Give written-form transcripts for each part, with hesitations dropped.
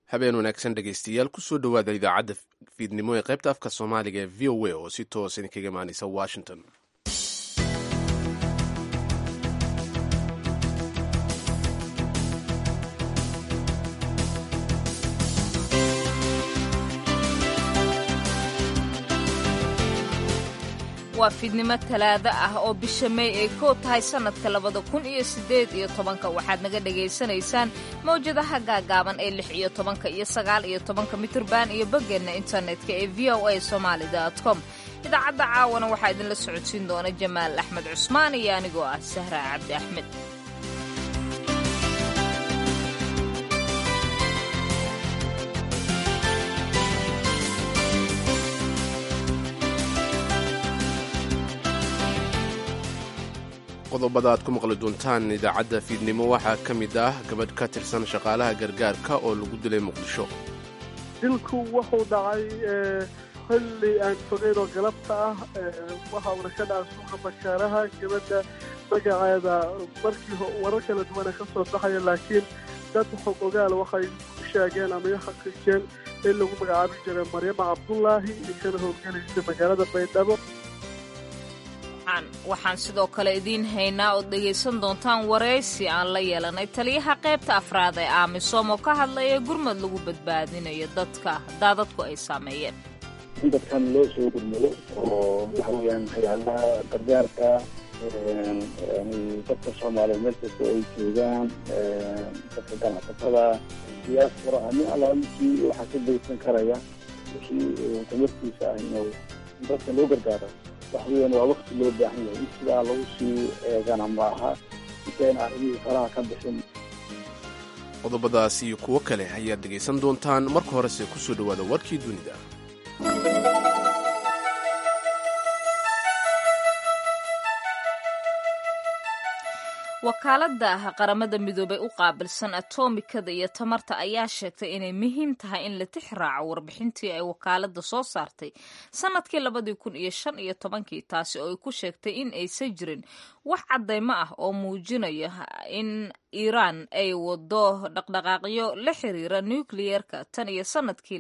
habeen wanaagsan dhegaystayaal kusoo dhowaada idaacadda fiidnimo ee qaybta afka soomaaliga ee v o a oo si toos idinkaga imaanaysa washington. waa fiidnimo talaado ah oo bisha May ay koo tahay sannadka 2018 waxaad naga dhagaysanaysaan mawjadaha gaagaaban ee 16 iyo 19 mitirban iyo boggeena internetka ee voasomali.com. idaacadda caawana waxaa idinla socodsiin doona Jamaal Axmed Cusmaan iyo anigoo ah Sahra Cabdi Axmed. qodobada aad ku maqli doontaan idaacadda fiidnimo waxaa ka mid ah gabadh ka tirsan shaqaalaha gargaarka oo lagu dilay muqdisho. dilku wuxuu dhacay xilli aan fogeyn oo galabta ah waxauna ka dhacay suuqa bakaaraha. gabadha magaceeda markii warar kala duwana ka soo baxaya, laakiin dad xog ogaal waxay ku sheegeen ama i xaqiijeen in lagu magacaabi jiray Maryama Cabdullaahi kana howlgelaysa magaalada Baydhabo. waxaan sidoo kale idiin haynaa ood dhegaysan doontaan waraysi aan la yeelanay taliyaha qaybta afraad ee AMISOM oo ka hadlaya gurmad lagu badbaadinayo dadka daadadku ay saameeyeen. in dadkan loo soo gurmado oo waxa weeyaan hay'adaha gargaarka dadka Soomaaliyeed meel kasta ay joogaan, dadka ganacsatada diaspora ama alaalkii waxaa ka daysan karaya wixii tamartiisa ah inuu dadka loo gargaaro. waxweyn waa waqti loo baahan yahay in sidaa lagu sii eegana maaha intayn arrimihii faraha ka bixin. qodobadaas iyo kuwo kale ayaad dhegaysan doontaan. marka horese ku soo dhowaada warkii dunida. wakaaladda qaramada midoobay u qaabilsan atomikada iyo tamarta ayaa sheegtay inay muhiim tahay in la tixraaco warbixintii ay wakaaladda soo saartay sannadkii 2015 taasi oo ay ku sheegtay in aysan jirin wax caddaymo ah oo muujinaya in Iiraan ay wado dhaqdhaqaaqyo la xiriira nukliyeerka tan iyo sannadkii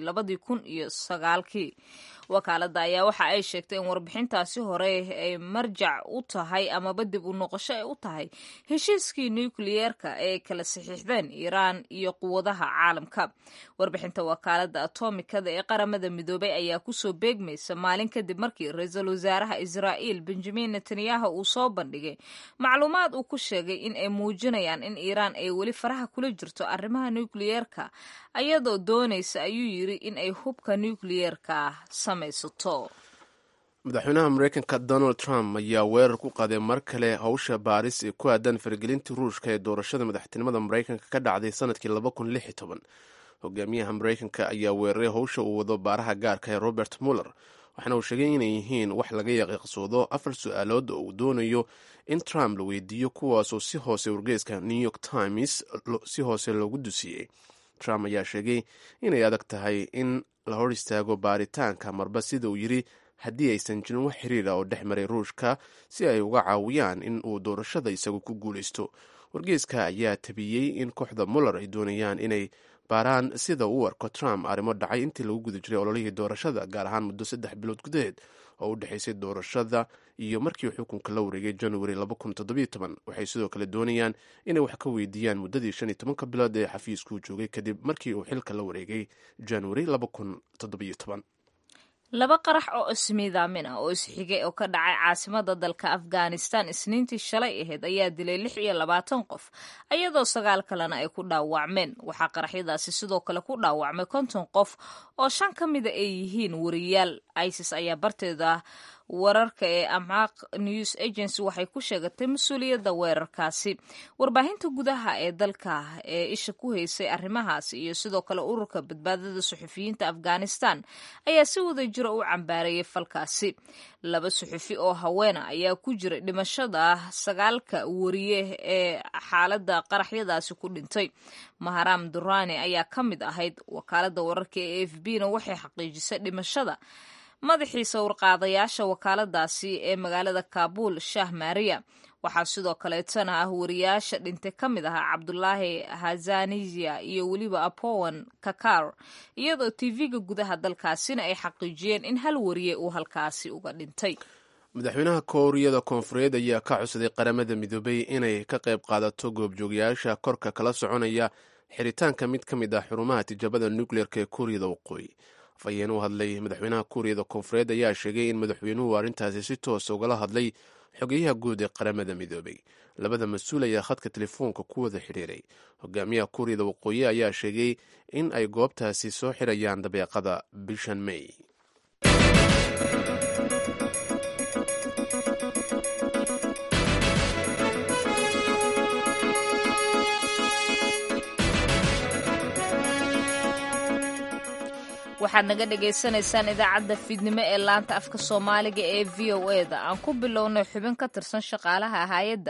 2009. wakaaladda ayaa waxa ay sheegtay in warbixintaasi hore ay marjac u tahay amaba dib u noqosho ay u tahay heshiiskii nukliyeerka ee kala saxiixdeen Iiraan iyo quwadaha caalamka. warbixinta wakaaladda atomikada ee qaramada midoobay ayaa kusoo beegmaysa maalin kadib markii ra-iisul wasaaraha Israa'iil Benjamin Netanyahu uu soo bandhigay macluumaad uu ku sheegay in ay muujinayaan in Iiraan ay weli faraha kula jirto arrimaha nukliyeerka ayadoo doonaysa ayuu yiri in ay hubka nukliyeerka samaysato. madaxweynaha maraykanka Donald Trump ayaa weerar ku qaaday mar kale howsha baaris ee ku aadan faragelinta ruushka ee doorashada madaxtinimada maraykanka ka dhacday sanadkii 2016. hogaamiyaha maraykanka ayaa weeraray howsha uu wado baaraha gaarka ee Robert Mueller, waxaana uu sheegay inay yihiin wax laga yaqiiqsoodo 4 su'aalood oo uu doonayo in Trump la weydiiyo, kuwaasoo si hoose wargeyska New York Times si hoose loogu dusiyey. Trump ayaa sheegay inay adag tahay in la hor istaago baaritaanka marba sida uu yiri haddii aysan jirin wax xiriira oo dhex maray ruushka si ay uga caawiyaan in uu doorashada isagu ku guulaysto. wargeyska ayaa tabiyey in kooxda Mueller ay doonayaan inay baaraan sida uu arko Trump arrimo dhacay intii lagu guda jiray ololihii doorashada, gaar ahaan muddo 3 bilood gudaheed oo u dhexaysay doorashada iyo markii xukunka la wareegay January 2017. waxay sidoo kale doonayaan inay wax ka weydiiyaan muddadii 15 bilood ee xafiisku joogay kadib markii uu xilka la wareegay January 2017. laba qarax oo ismiidaamin ah oo isxigay oo ka dhacay caasimada dalka Afghanistan isniintii shalay ahayd ayaa dilay 26 qof ayadoo 9 kalena ay ku dhaawacmeen. waxaa qaraxyadaasi sidoo kale ku dhaawacmay 50 qof oo 5 ka mid ay yihiin wariyaal. ISIS ayaa barteeda wararka ee Amhaq News Agency waxay ku sheegatay mas-uuliyadda weerarkaasi. warbaahinta gudaha ee dalka ee isha ku haysay arrimahaasi iyo sidoo kale ururka badbaadada suxufiyiinta Afghanistan ayaa si wada jiro u cambaarayay falkaasi. 2 suxufi oo haweena ayaa ku jiray dhimashada 9 wariye ee xaaladda qaraxyadaasi ku dhintay. Maharam Durrani ayaa ka mid ahayd. wakaaladda wararka ee AFP-na waxay xaqiijisay dhimashada madaxiisa warqaadayaasha wakaaladaasi ee magaalada Kaabul, Shah Mariya. waxaa sidoo kaleetana ah wariyaasha dhintay ka mid ahaa cabdulaahi hazanizia iyo weliba apowan kakar iyadoo tv-ga gudaha dalkaasina ay xaqiijiyeen in hal wariye uu halkaasi uga dhintay. madaxweynaha kooriyada koonfureed ayaa ka codsaday qaramada midoobay inay ka qayb qaadato goobjoogayaasha korka kala soconaya xiritaanka mid ka mid ah xurumaha tijaabada nukleerka ee kuuriyada waqooyi. afhayeen u hadlay madaxweynaha kuuriyada koonfureed ayaa sheegay in madaxweynuhu arrintaasi si toosa ugala hadlay xogeyaha guud ee qaramada midoobay. labada mas-uul ayaa khadka telefoonka ku wada xidhiiray. hogaamiyaha kuuriyada waqooyi ayaa sheegay in ay goobtaasi soo xirayaan dabeeqada bishan may. waxaad naga dhagaysanaysaan idaacadda fiidnimo ee laanta afka soomaaliga ee v o eda. aan ku bilownay xubin ka tirsan shaqaalaha hay-adda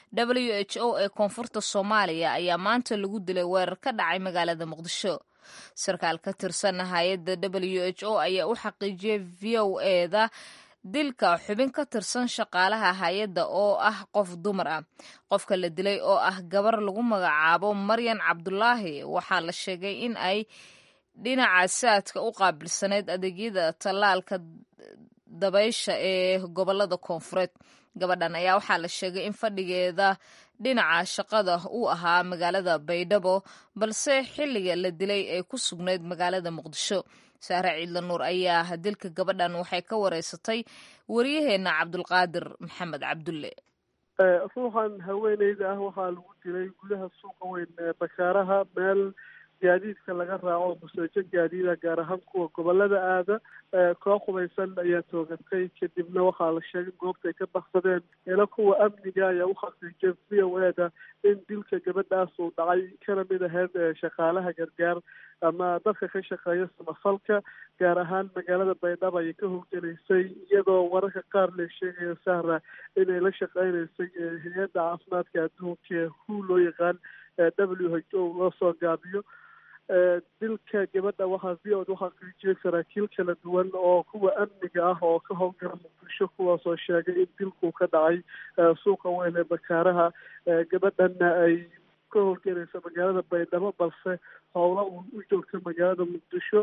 WHO ee koonfurta soomaaliya ayaa maanta lagu dilay weerar ka dhacay magaalada muqdisho. sarkaal ka tirsan hay-adda WHO ayaa u xaqiijiyey v o eda dilka xubin ka tirsan shaqaalaha hay-adda oo ah qof dumar ah. qofka la dilay oo ah gabar lagu magacaabo maryan cabdulaahi waxaa la sheegay in ay dhinaca saadka u qaabilsaneyd adeegyada tallaalka dabaysha ee gobolada koonfureed. gabadhan ayaa waxaa la sheegay in fadhigeeda dhinaca shaqada uu ahaa magaalada baydhabo balse xilliga la dilay ay ku sugnayd magaalada muqdisho. saare ciidla nuur ayaa dilka gabadhan waxay ka wareysatay wariyaheena cabdulqaadir maxamed cabdulle. ruuxan haweeneyda ah waxaa lagu dilay gudaha suuqa weyn ee bakaaraha meel gaadiidka laga raaco maseejo gaadiida gaar ahaan kuwa gobolada aada. koox hubaysan ayaa toogatay kadibna waxaa la sheegay goobta ay ka baksadeen ila kuwa amniga ayaa u xaqiijiyay v o eda in dilka gabadhaas uu dhacay kana mid ahayd shaqaalaha gargaar ama dadka ka shaqeeya samafalka gaar ahaan magaalada baydhabo ayay ka howlgelaysay iyadoo wararka qaar la sheegaya sahra inay la shaqeynaysay hay-adda caafimaadka adduunka ee WHO loo yaqaan WHO loo soo gaabiyo. dilka gabadha waxaa v o u xaqiijiyay saraakiil kala duwan oo kuwa amniga ah oo ka howlgala muqdisho kuwaasoo sheegay in dilku ka dhacay suuqa weyn ee bakaaraha. gabadhana ay ka howlgelaysa magaalada baydhabo balse howla u joogta magaalada muqdisho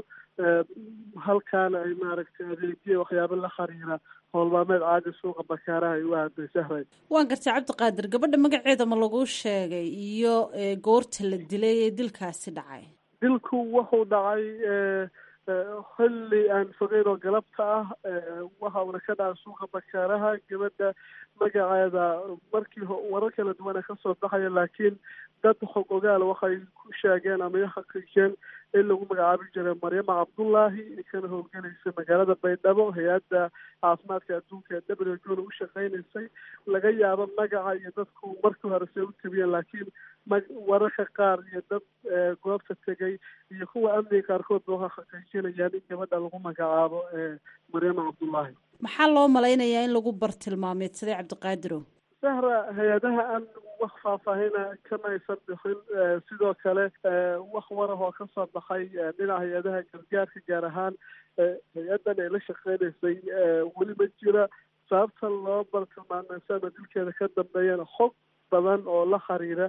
halkaana ay maaragtay adeegya waxyaaba la xiriira howlmaameed caadi suuqa bakaaraha ay u aaday sahray. waan gartay cabdiqaadir, gabadha magaceeda ma lagu sheegay iyo goorta la dilay ee dilkaasi dhacay? dilku wuxuu dhacay xilli aan fogeyn oo galabta ah waxa uuna ka dhacay suuqa bakaaraha. gabadha magaceeda markii warar kala duwana kasoo baxaya laakiin dad xog ogaal waxay ku sheegeen ama xaqiijiyeen in lagu magacaabi jiray maryama cabdullaahi kana howlgelaysa magaalada baydhabo hay-adda caafimaadka adduunka ee WHO u shaqeynaysay. laga yaabo magaca iyo dadku markii hore se u tabiyeen laakiin wararka qaar iyo dad goobta tegay iyo kuwa amniga qaarkoodba waxay xaqiijinayaan in gabadha lagu magacaabo maryama cabdullaahi. maxaa loo malaynayaa in lagu bartilmaameedsaday cabdiqaadirow? sahra hay-adaha amnigu wax faahfaahina kama aysan bixin. sidoo kale wax warah oo kasoo baxay dhinaca hay-adaha gargaarka gaar ahaan hay-adan ay la shaqeynaysay weli ma jira. sababta loo bartilmaameedsana dilkeeda ka dambeeyana xog badan oo la xiriira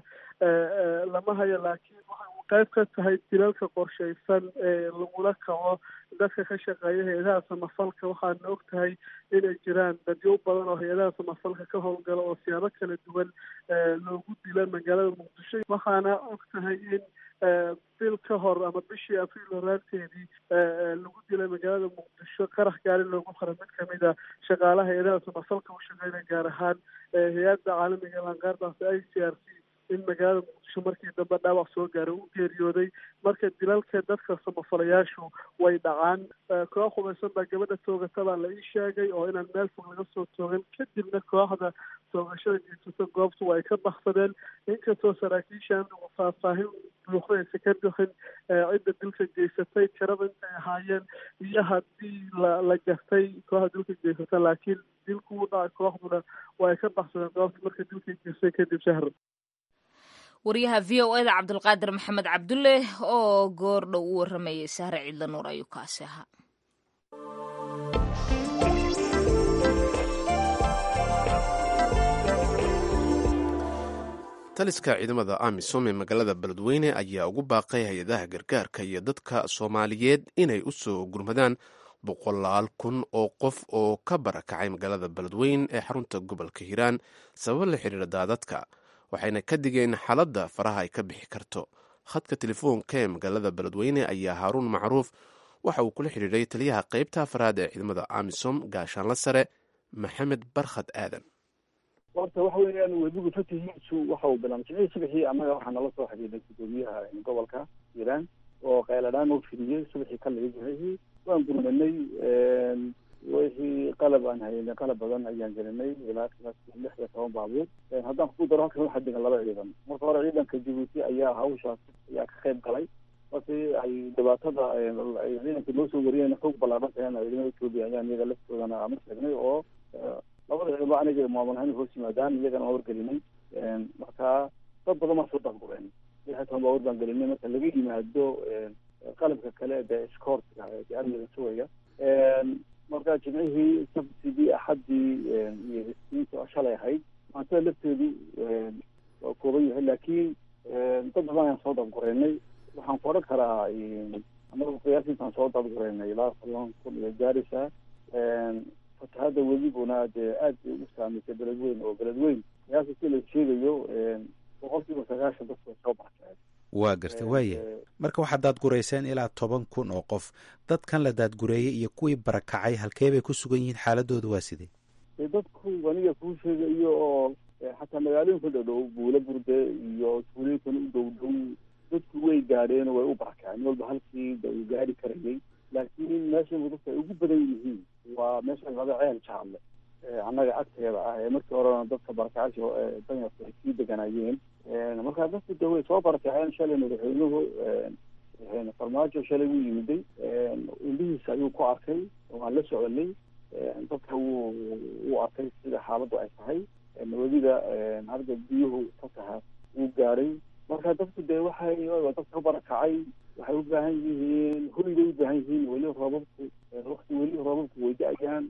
lama hayo laakiin waxay qayb ka tahay dilalka qorshaysan ee lagula kaco dadka ka shaqeeya hay-adaha samafalka. waxaana og tahay inay jiraan dadyo badan oo hay-adaha samafalka ka howlgala oo siyaabo kala duwan loogu dila magaalada muqdisho. waxaana og tahay in bil ka hor ama bishii abriil horaanteedii lagu dilay magaalada muqdisho qarax gaari loogu xiray mid kamid a shaqaalaha hay-adaha samafalka u shaqeynaya gaar ahaan hay-adda caalamiga lanqaardaas ICRC in magaalada muqdisho markii dambe dhaawac soo gaaray u geeriyooday. marka dilalka dadka samafalayaashu way dhacaan. koox hubaysan baa gabadha toogata baa la ii sheegay oo inaan meel fog laga soo toogan kadibna kooxda toogashada geysata goobtu ay ka baksadeen. inkastoo saraakiisha amnigu faahfaahin buuxda aysa ka bixin cidda dilka geysatay tirada intay ahaayeen iyo haddii la gartay kooxda dilka geysata laakiin dilku u dhacay kooxduna waa ay ka baksadeen goobta marka dilka geystay kadib shahr. wariyaha v o eda cabdulqaadir maxamed cabdulle oo goor dhow u waramayay sahre ciidla nuur ayuu kaasi ahaa. taliska ciidamada amisom ee magaalada beledweyne ayaa ugu baaqay hay-adaha gargaarka iyo dadka soomaaliyeed inay u soo gurmadaan 100,000 oo qof oo ka barakacay magaalada beledweyne ee xarunta gobolka hiiraan sabab la xiriira daadadka waxayna ka digeen xaaladda faraha ay ka bixi karto khadka telefoonka ee magaalada beledweyne ayaa haaruun macruuf waxa uu kula xidhiiray taliyaha qaybta afraad ee ciidamada amisom gaashaanla sare maxamed barkhad aadan. horta waxa weeyaan webigu fatihiisu waxa uu bilaabmay subaxii annaga waxaa nala soo xidhiidhay gudoomiyaha gobolka hiiraan oo qayladhaan oo fidiyey subaxii ka laga waan gurmanay wixii qalab aan haynay qalab badan ayaan gelinay ilaa 16 baabuur haddaan ku daro halkan waxaa degan 2 ciidan marka hore ciidanka Djibouti ayaa hawshaas ayaa ka qayb galay markii ay dhibaatada ay ciidanka noo soo wariyeen xoog ballaaran tahay ciidamada Itoobiya ayaan iyaga laftoodana ama sheegnay oo labada ciidan aniga maamulahan hoos yimaadaan iyagana waa wargelinay marka dad badan ma soo daqbureen waxay baa warban gelinay marka laga yimaado qalabka kale ee escortka ee amniga sooya marka jimcihii sabtidii axadii iyo isniintii shalay ahayd maanta lafteedii waa kooban yahay laakiin dad badan ayaan soo daqbureynay waxaan ku odhan karaa anagu qiyaasintaan soo daqbureynay ilaa 10,000 iyo gaarisa fatahada webiguna dee aad bay u saamaysay beledweyne oo beledweyne qiyaasa si la sheegayo 90% dadka soo baxay waa garta waaya marka waxaad daadgureyseen ilaa 10,000 oo qof dadkan la daadgureeyey iyo kuwii barakacay halkee bay ku sugan yihiin xaaladooda waa sidee dadku aniga kuu sheegayo oo xataa magaalooyinka dhow buula burde iyo tuulooyinkan u dhow dadku way gaadheen oo way u barakaceen walba halkii uu gaari karayay laakiin meesha dadka ay ugu badan yihiin waa meesha laga ceel jaalle annaga agteeda ah ee markii horena dadka barakacasha danyarta ay sii deganayeen markaa dadku de way soo barakaceen shalay madaxweynuhu farmaajo shalay wuu yimiday indhihiisa ayuu ku arkay waan la soconay dadka wuu arkay sida xaaladdu ay tahay webida hadda biyuhu fataha wuu gaaray marka dadku de waxay dadka ka barakacay waxay u baahan yihiin hoy bay u baahan yihiin weli roobabku way da-ayaan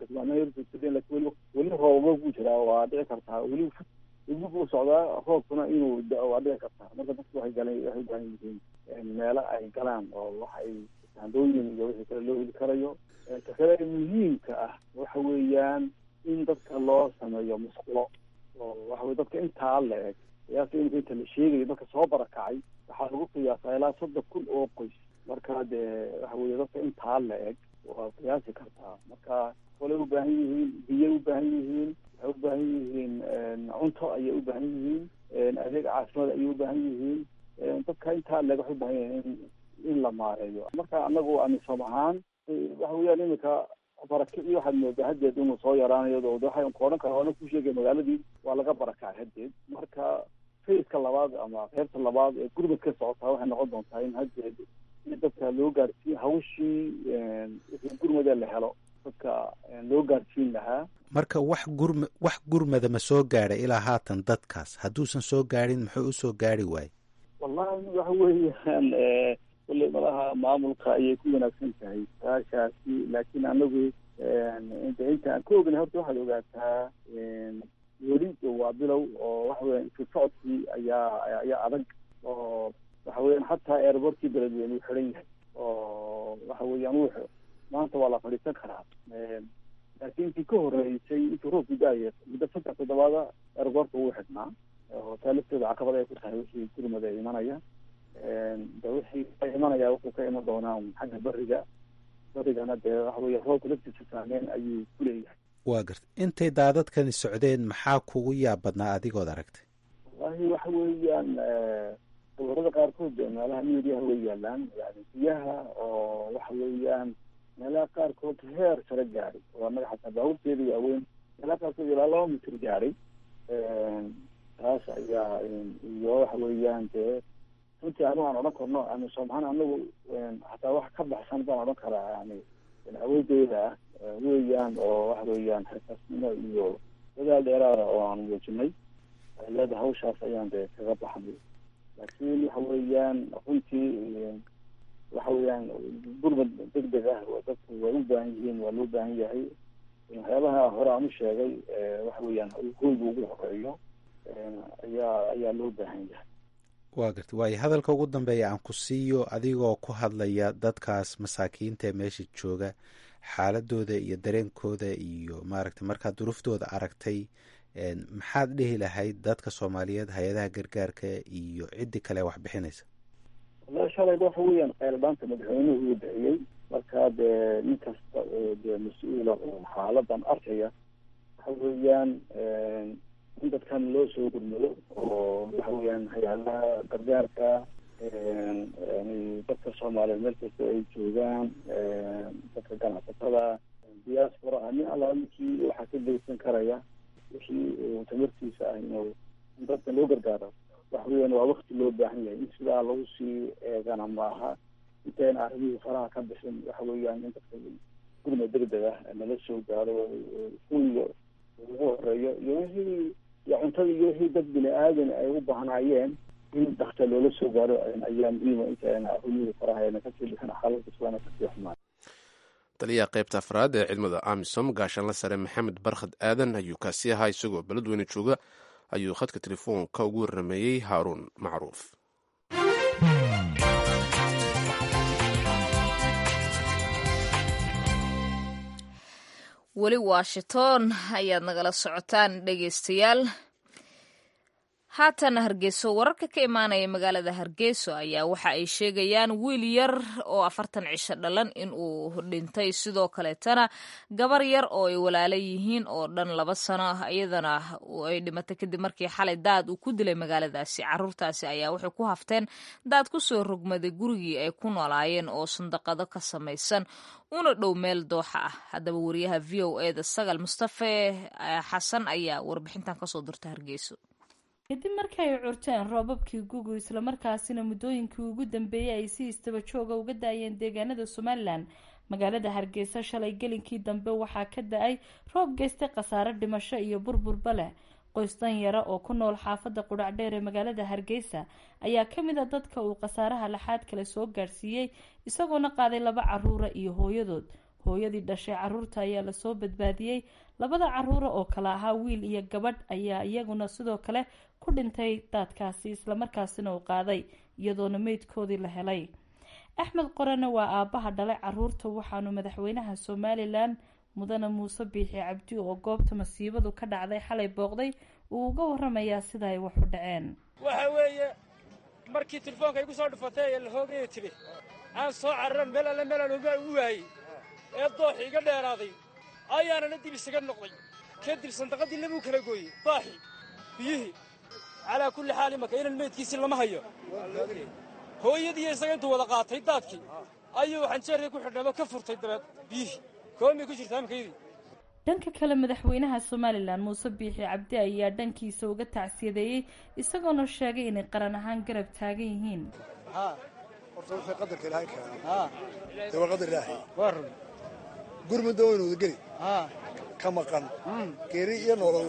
weli roobaba ku jiraa waa dhici kartaa weli u socdaa roobkuna inuu da-o waa dhici kartaa marka dadku waxay u baahan yihiin meelo ay galaan oo waxay handooyin iyo wixii kale loo heli karayo ta kale muhiimka ah waxa weeyaan in dadka loo sameeyo musqulo oo waxawey dadka intaa la eg qiyaasa inta la sheegayo dadka soo barakacay waxaa lagu qiyaasaa ilaa 30,000 oo qoys marka dee waxa weye dadka intaa la eg waa qiyaasi kartaa marka walay u baahan yihiin biyo u baahan yihiin waxay u baahan yihiin cunto ayay u baahan yihiin adeeg caasimada ayay u baahan yihiin dadka intaa leg waxay u baahan yihiin in la maareeyo marka anagu amisom ahaan waxa weeyaan iminka barakici waxaad moodaa haddeed inuu soo yaraanayo waxaan ku odhan karaa waana ku sheegay magaaladii waa laga barakacay haddeed marka fayska labaad ama qaybta labaad ee gurmadka socotaa waxay noqon doontaa in haddeed si dadka loo gaarsiiyo hawshii wixii gurmada la helo dadka loo gaarsiin lahaa marka wax gurmada ma soo gaadhay ilaa haatan dadkaas hadduusan soo gaadhin muxuu usoo gaari waayey wallahi waxa weeyaan kulley malaha maamulka ayay ku wanaagsan tahay saashaasi laakiin anagu inta aan ka ognay horta waxaad ogaataa weli waa bilow oo waxa weeyaan isu socodkii ayaa adag oo waxa weeyaan hataa airportkii beledweyne uu xiran yahay oo waxa weeyaan maanta waa la fadhiisan karaa laakiin intii ka horeysay intii roobku da-aya muddo 3 toddobaada airportka wuu xidhnaa oo taa lafteeda caqabad ay ku tahay wixii gurmada imanaya de wixii ka imanaya wuxuu ka iman doonaa xagga barigana dee waxa weeye roobka laftiisa saameyn ayuu ku leeyahay waa garta intay daadadkani socdeen maxaa kugu yaab badnaa adigood aragtay wallahi waxa weeyaan sawirada qaarkood meelaha midiyaha way yaalaan yani biyaha oo waxa weeyaan meelaha qaarkood heer sare gaaray oo annaga xataa baabuurteeda waaweyn meelaha qaarkood ilaa 2 mitir gaaray taas ayaa iyo waxa weeyaan dee runtii anigu aan odhan karno amisomahaan anagu hataa wax ka baxsan baan odhan karaa yani awoodeyda weeyaan oo waxa weeyaan xirfasnimo iyo dadaal dheeraada oo aan muujinay leeda hawshaas ayaan dee kaga baxnay laakiin waxa weeyaan runtii waxa weeyaan gurmad degdeg ah dadku way u baahan yihiin waa loo baahan yahay waxyaabaha hore aan u sheegay waxa weeyaan hoyga ugu horeeyo ayaa loo baahan yahay. waa garta waayo hadalka ugu dambeeya aan ku siiyo adigoo ku hadlaya dadkaas masaakiinta ee meesha jooga xaaladooda iyo dareenkooda iyo maaragtay markaad duruuftooda aragtay maxaad dhihi lahayd dadka soomaaliyeed hay-adaha gargaarka iyo ciddi kale wax bixinaysa? wallahi shalay waxa weeyaan qayladhaanta madaxweynuhu uu bixiyey markaa dee nin kasta oo dee mas-uula oo xaaladan arkaya waxa weeyaan in dadkan loo soo gurmado oo waxa weeyaan hay-adaha gargaarka dadka soomaaliyeed meel kasta ay joogaan dadka ganacsatada diaspora nin alla ninkii waxaa ka geysan karaya wixii tamartiisa ah in dadka loo gargaaro waxa weeyaan waa wakti loo baahan yahay in sidaa lagu sii eegana maaha intayn arrimihii faraha ka bixin waxa weeyaan in dadka gurma degdeg ah nala soo gaaro kuwiga ugu horeeyo iyo wixii iyo cuntada iyo wixii dad bini aadan ay u baahnaayeen in dakta loola soo gaaro ayaa muhiima intayn arrimihii faraha kasii bixin xaaladda islaana kasii xumaan. taliyaha qaybta afraad ee ciidamada amisom gaashaanla sare maxamed barkhad aadan ayuu kaasi ahaa isagoo beledweyne jooga ayuu khadka telefoonka ugu warrameeyey haaruun macruuf. weli washington ayaad nagala socotaan dhegeystayaal. haatan hargeyso wararka ka imaanaya magaalada hargeyso ayaa waxa ay sheegayaan wiil yar oo 40 cisho dhalan in uu dhintay sidoo kaleetana gabar yar oo ay walaala yihiin oo dhan 2 sano iyadana ay dhimatay kadib markii xalay daad uu ku dilay magaaladaasi. caruurtaasi ayaa waxay ku hafteen daad ku soo rogmaday gurigii ay ku noolaayeen oo sandaqado ka samaysan una dhow meel dooxa ah. haddaba wariyaha VOA Sagal Mustafa Xasan ayaa warbixintan kasoo dirta hargeyso. kadib markii ay curteen roobabkii gugu islamarkaasina muddooyinkii ugu dambeeyey ay si istaba jooga uga da-ayeen deegaanada somalilan magaalada hargeysa shalay gelinkii dambe waxaa ka da-ay roob geystay khasaare dhimasho iyo burburba leh. qoys danyara oo ku nool xaafadda qudhacdheer ee magaalada hargeysa ayaa kamid a dadka uu khasaaraha laxaad kale soo gaarsiiyey isagoona qaaday 2 caruura iyo hooyadood. hooyadii dhashay caruurta ayaa lasoo badbaadiyey. 2 caruura oo kale ahaa wiil iyo gabadh ayaa iyaguna sidoo kale ku dhintay daadkaasi islamarkaasina uu qaaday iyadoona meydkoodii la helay. axmed qorane waa aabbaha dhalay caruurta waxaanu madaxweynaha somalilan mudane muuse biixi cabdi oo goobta masiibadu ka dhacday xalay booqday uu uga waramayaa sida ay wax u dhaceen. waxa weeye markii telefoonka igu soo dhufatay ee la hoogaya tiri aan soo cararan meel alle meelaan ugu waayey ee dooxi iga dheeraaday ayaanana dib isaga noqday kadib sandaqadii labuu kala gooyey dooxi biyihii calaa kulli xaal imaka inan meydkiisii lama hayo. hooyadii isaga intuu wada qaatay daadkii ayuu xanjeerkii ku xidhnaba ka furtay dabeed biyihii koomay ku jirtaa imakaydii. dhanka kale madaxweynaha somalilan muuse biixi cabdi ayaa dhankiisa uga tacsiyadeeyey isagoona sheegay inay qaran ahaan garab taagan yihiin. horta wixii qadarka ilaahay keenay dee waa qadar ilaahay gurmudda waynu wada geli ka maqan geeri iyo nolol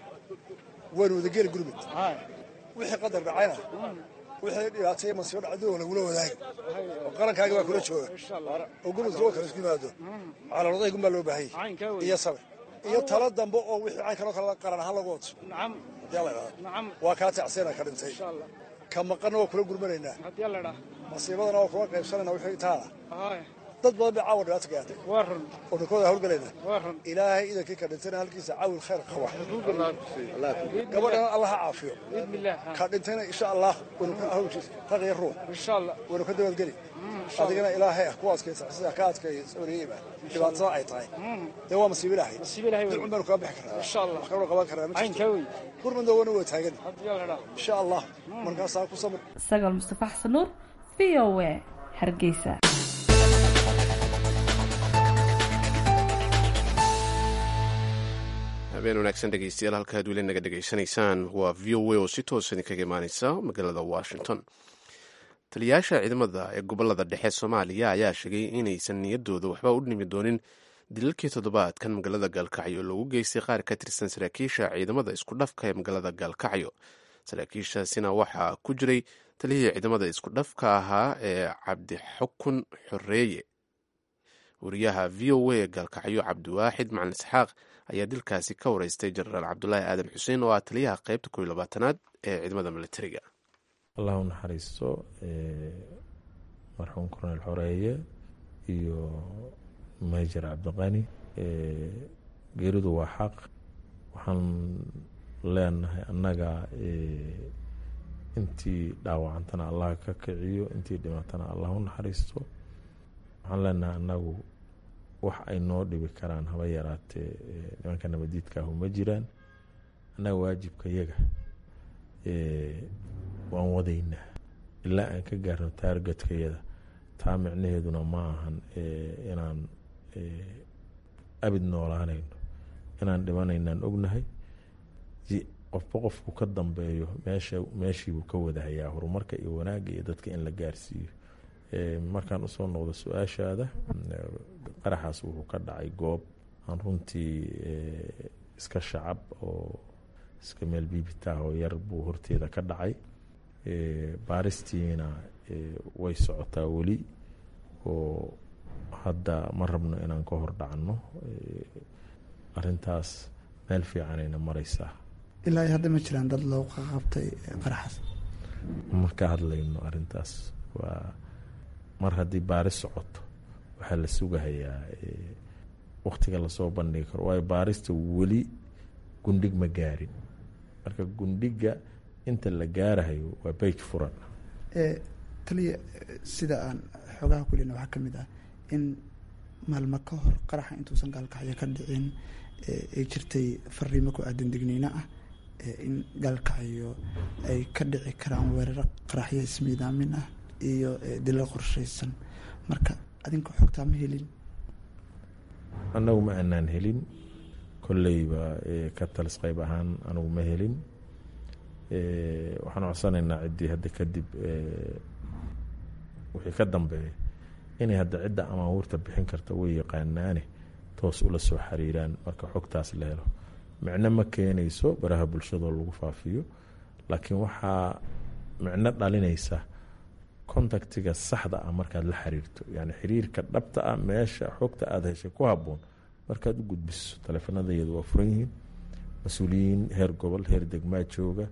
waynu wada geli gurmud wixii qadar dhacayna wixii dhibaatay masiibo dhacdo lagula wadaagi oo qarankaaga baa kula jooga oo gurmudka oo kale isku yimaado calaamaday gun baa loo baahayay iyo sabir iyo talo dambe oo wixii cayn kaloo kale qaran ahaan lagu wato waa kaa tacsiina ka dhintay ka maqanna waa kula gurmanaynaa masiibadana waa kula qaybsanayna wixii taana dad badan bay caawa dhibaato gaartay oo ninkooda hawlgalayna ilaahay idankii ka dhintayna halkiisa caawil khayr qaba gabadhana allah ha caafiyo ka dhintayna insha allah waynu ka hawlkiisa raqiya ruux waynu ka dabadgeli adigana ilaahay ku adkaysa sida ka adkay sabriyiba dhibaatada ay tahay dee waa masiibo ilaahay ducun baanu kaa bixi karnaa insha allah waxaanu qaban karnaa majirto gurmudda wana waa taagan insha allah markaasaa ku samir. Sagal Mustafa Xasan Nuur VOA Hargeysa. habeen wanaagsan dhegeystayaal halkaad weli naga dhegaysanaysaan waa v o a oo si toosa idinkaga imaaneysa magaalada washington. taliyayaasha ciidamada ee gobolada dhexe soomaaliya ayaa sheegay inaysan niyaddooda waxba u dhimi doonin dilalkii toddobaadkan magaalada gaalkacyo loogu geystay qaar ka tirsan saraakiisha ciidamada isku dhafka ee magaalada gaalkacyo. saraakiishaasina waxaa ku jiray taliyihii ciidamada isku dhafka ahaa ee cabdixukun xoreeye wariyaha v o a gaalkacyo cabdiwaaxid macalin isxaaq ayaa dilkaasi ka wareystay jenaraal cabdulaahi aadan xuseen oo ah taliyaha qeybta 12aad ee ciidamada militariga. allah u naxariisto marxuum korneyl xoreeye iyo major cabdiqani. geeridu waa xaq. waxaan leenahay annaga intii dhaawacantana allah ka kiciyo, intii dhimatana allah u naxariisto. waxaan leenahay annagu wax ay noo dhibi karaan haba yaraatee nimanka nabadiidka ahu ma jiraan. annaga waajibka yaga waan wadaynaa ilaa aan ka gaarno taargetkayada. taa micnaheeduna ma ahan inaan abid noolaanayno, inaan dhimanaynaan ognahay. qofba qofku ka dambeeyo meeshiibuu ka wadahayaa horumarka iyo wanaagga iyo dadka in la gaarsiiyo. markaan usoo noqdo su-aashaada, qaraxaas wuxuu ka dhacay goob aan runtii iska shacab oo iska meel biibitaah oo yar buu horteeda ka dhacay. baaristiina way socotaa weli oo hadda ma rabno inaan ka hor dhacno. arintaas meel fiicanayna maraysaa. ilaa hadda ma jiraan dad loo qabtay qaraxaas? marka hadlayno arintaas waa mar haddii baaris socoto waxaa la sugahayaa waktiga lasoo bandhigi karo, waayo baarista weli gundhig ma gaarin. marka gundhiga inta la gaarahayo waa beyj furan. taliya, sida aan xoogaha kulina waxaa ka mid ah in maalmo ka hor qaraxa intuusan gaalkacyo ka dhicin ay jirtay fariimo ku aadan digniino ah in gaalkacyo ay ka dhici karaan weeraro qaraxyo ismiidaamin ah iyo dilal qorshaysan. marka adinka xogtaa ma helin? annagu ma aanaan helin. kolleyba ka talis qayb ahaan anigu ma helin. waxaan codsanaynaa ciddii hadda kadib wixii ka dambeeya inay hadda cidda amaawiirta bixin karta way yaqaanaane toos ula soo xiriiraan marka xogtaas la helo. micno ma keenayso baraha bulshadoo lagu faafiyo, laakiin waxaa micno dhalinaysa contactiga saxda ah markaad la xiriirto, yani xiriirka dhabta ah, meesha xogta aada heshay ku habboon markaad u gudbiso. taleefanadayadu waa furan yihiin. mas-uuliyiin heer gobol heer degmaa jooga.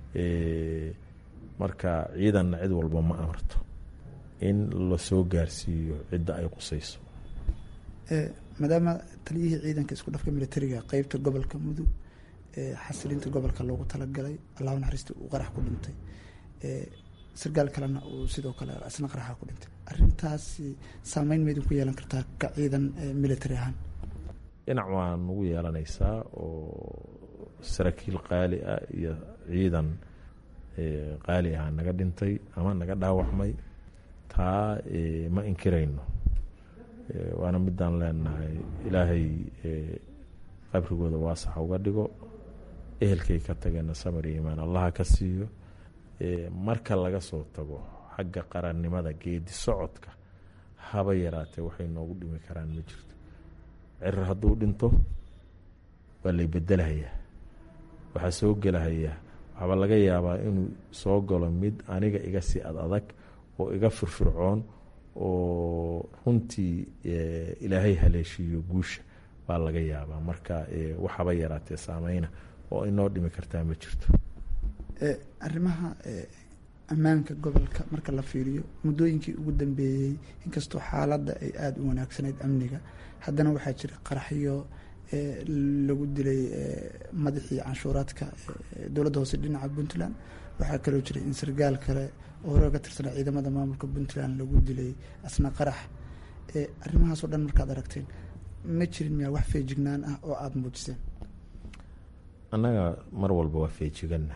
marka ciidanna cid walba ma amarto in lasoo gaarsiiyo cidda ay qusayso. maadaama taliyihii ciidanka isku dhafka militariga qeybta gobolka mudug xasilinta gobolka loogu talagalay allah naxariista uu qarax ku dhintay, sargaal kalena uu sidoo kale asna qaraxa ku dhintay, arintaasi saameyn maydin ku yeelan kartaa ka ciidan military ahaan? dhinac waa nagu yeelanaysaa oo saraakiil qaali ah iyo ciidan qaali ah naga dhintay ama naga dhaawacmay. taa ma inkirayno. waana midaan leenahay ilaahay qabrigooda waasaxa uga dhigo, ehelkay ka tageena samir iyo imaan allaha ka siiyo. marka laga soo tago xagga qarannimada geedi socodka haba yaraatee waxay noogu dhimi karaan ma jirto. cirir hadduu dhinto waa lay bedelahayaa, waxaa soo gelahayaa, waxaaba laga yaabaa inuu soo galo mid aniga iga sii adag oo iga firfircoon oo runtii ilaahay haleeshiiyo guusha baa laga yaabaa. marka waxaba yaraatee saameyna oo inoo dhimi kartaa ma jirto. arrimaha ammaanka gobolka marka la fiiriyo muddooyinkii ugu dambeeyey, inkastoo xaaladda ay aada u wanaagsanayd amniga, haddana waxaa jira qaraxyo lagu dilay madaxii canshuuraadka dowladda hoose dhinaca puntland. waxaa kaloo jiray in sargaal kale oo hore ga tirsanaa ciidamada maamulka puntland lagu dilay asna qarax. arrimahaas oo dhan markaad aragteen ma jirin miyaa wax feejignaan ah oo aada muujiseen? annaga mar walba waa feejiganna.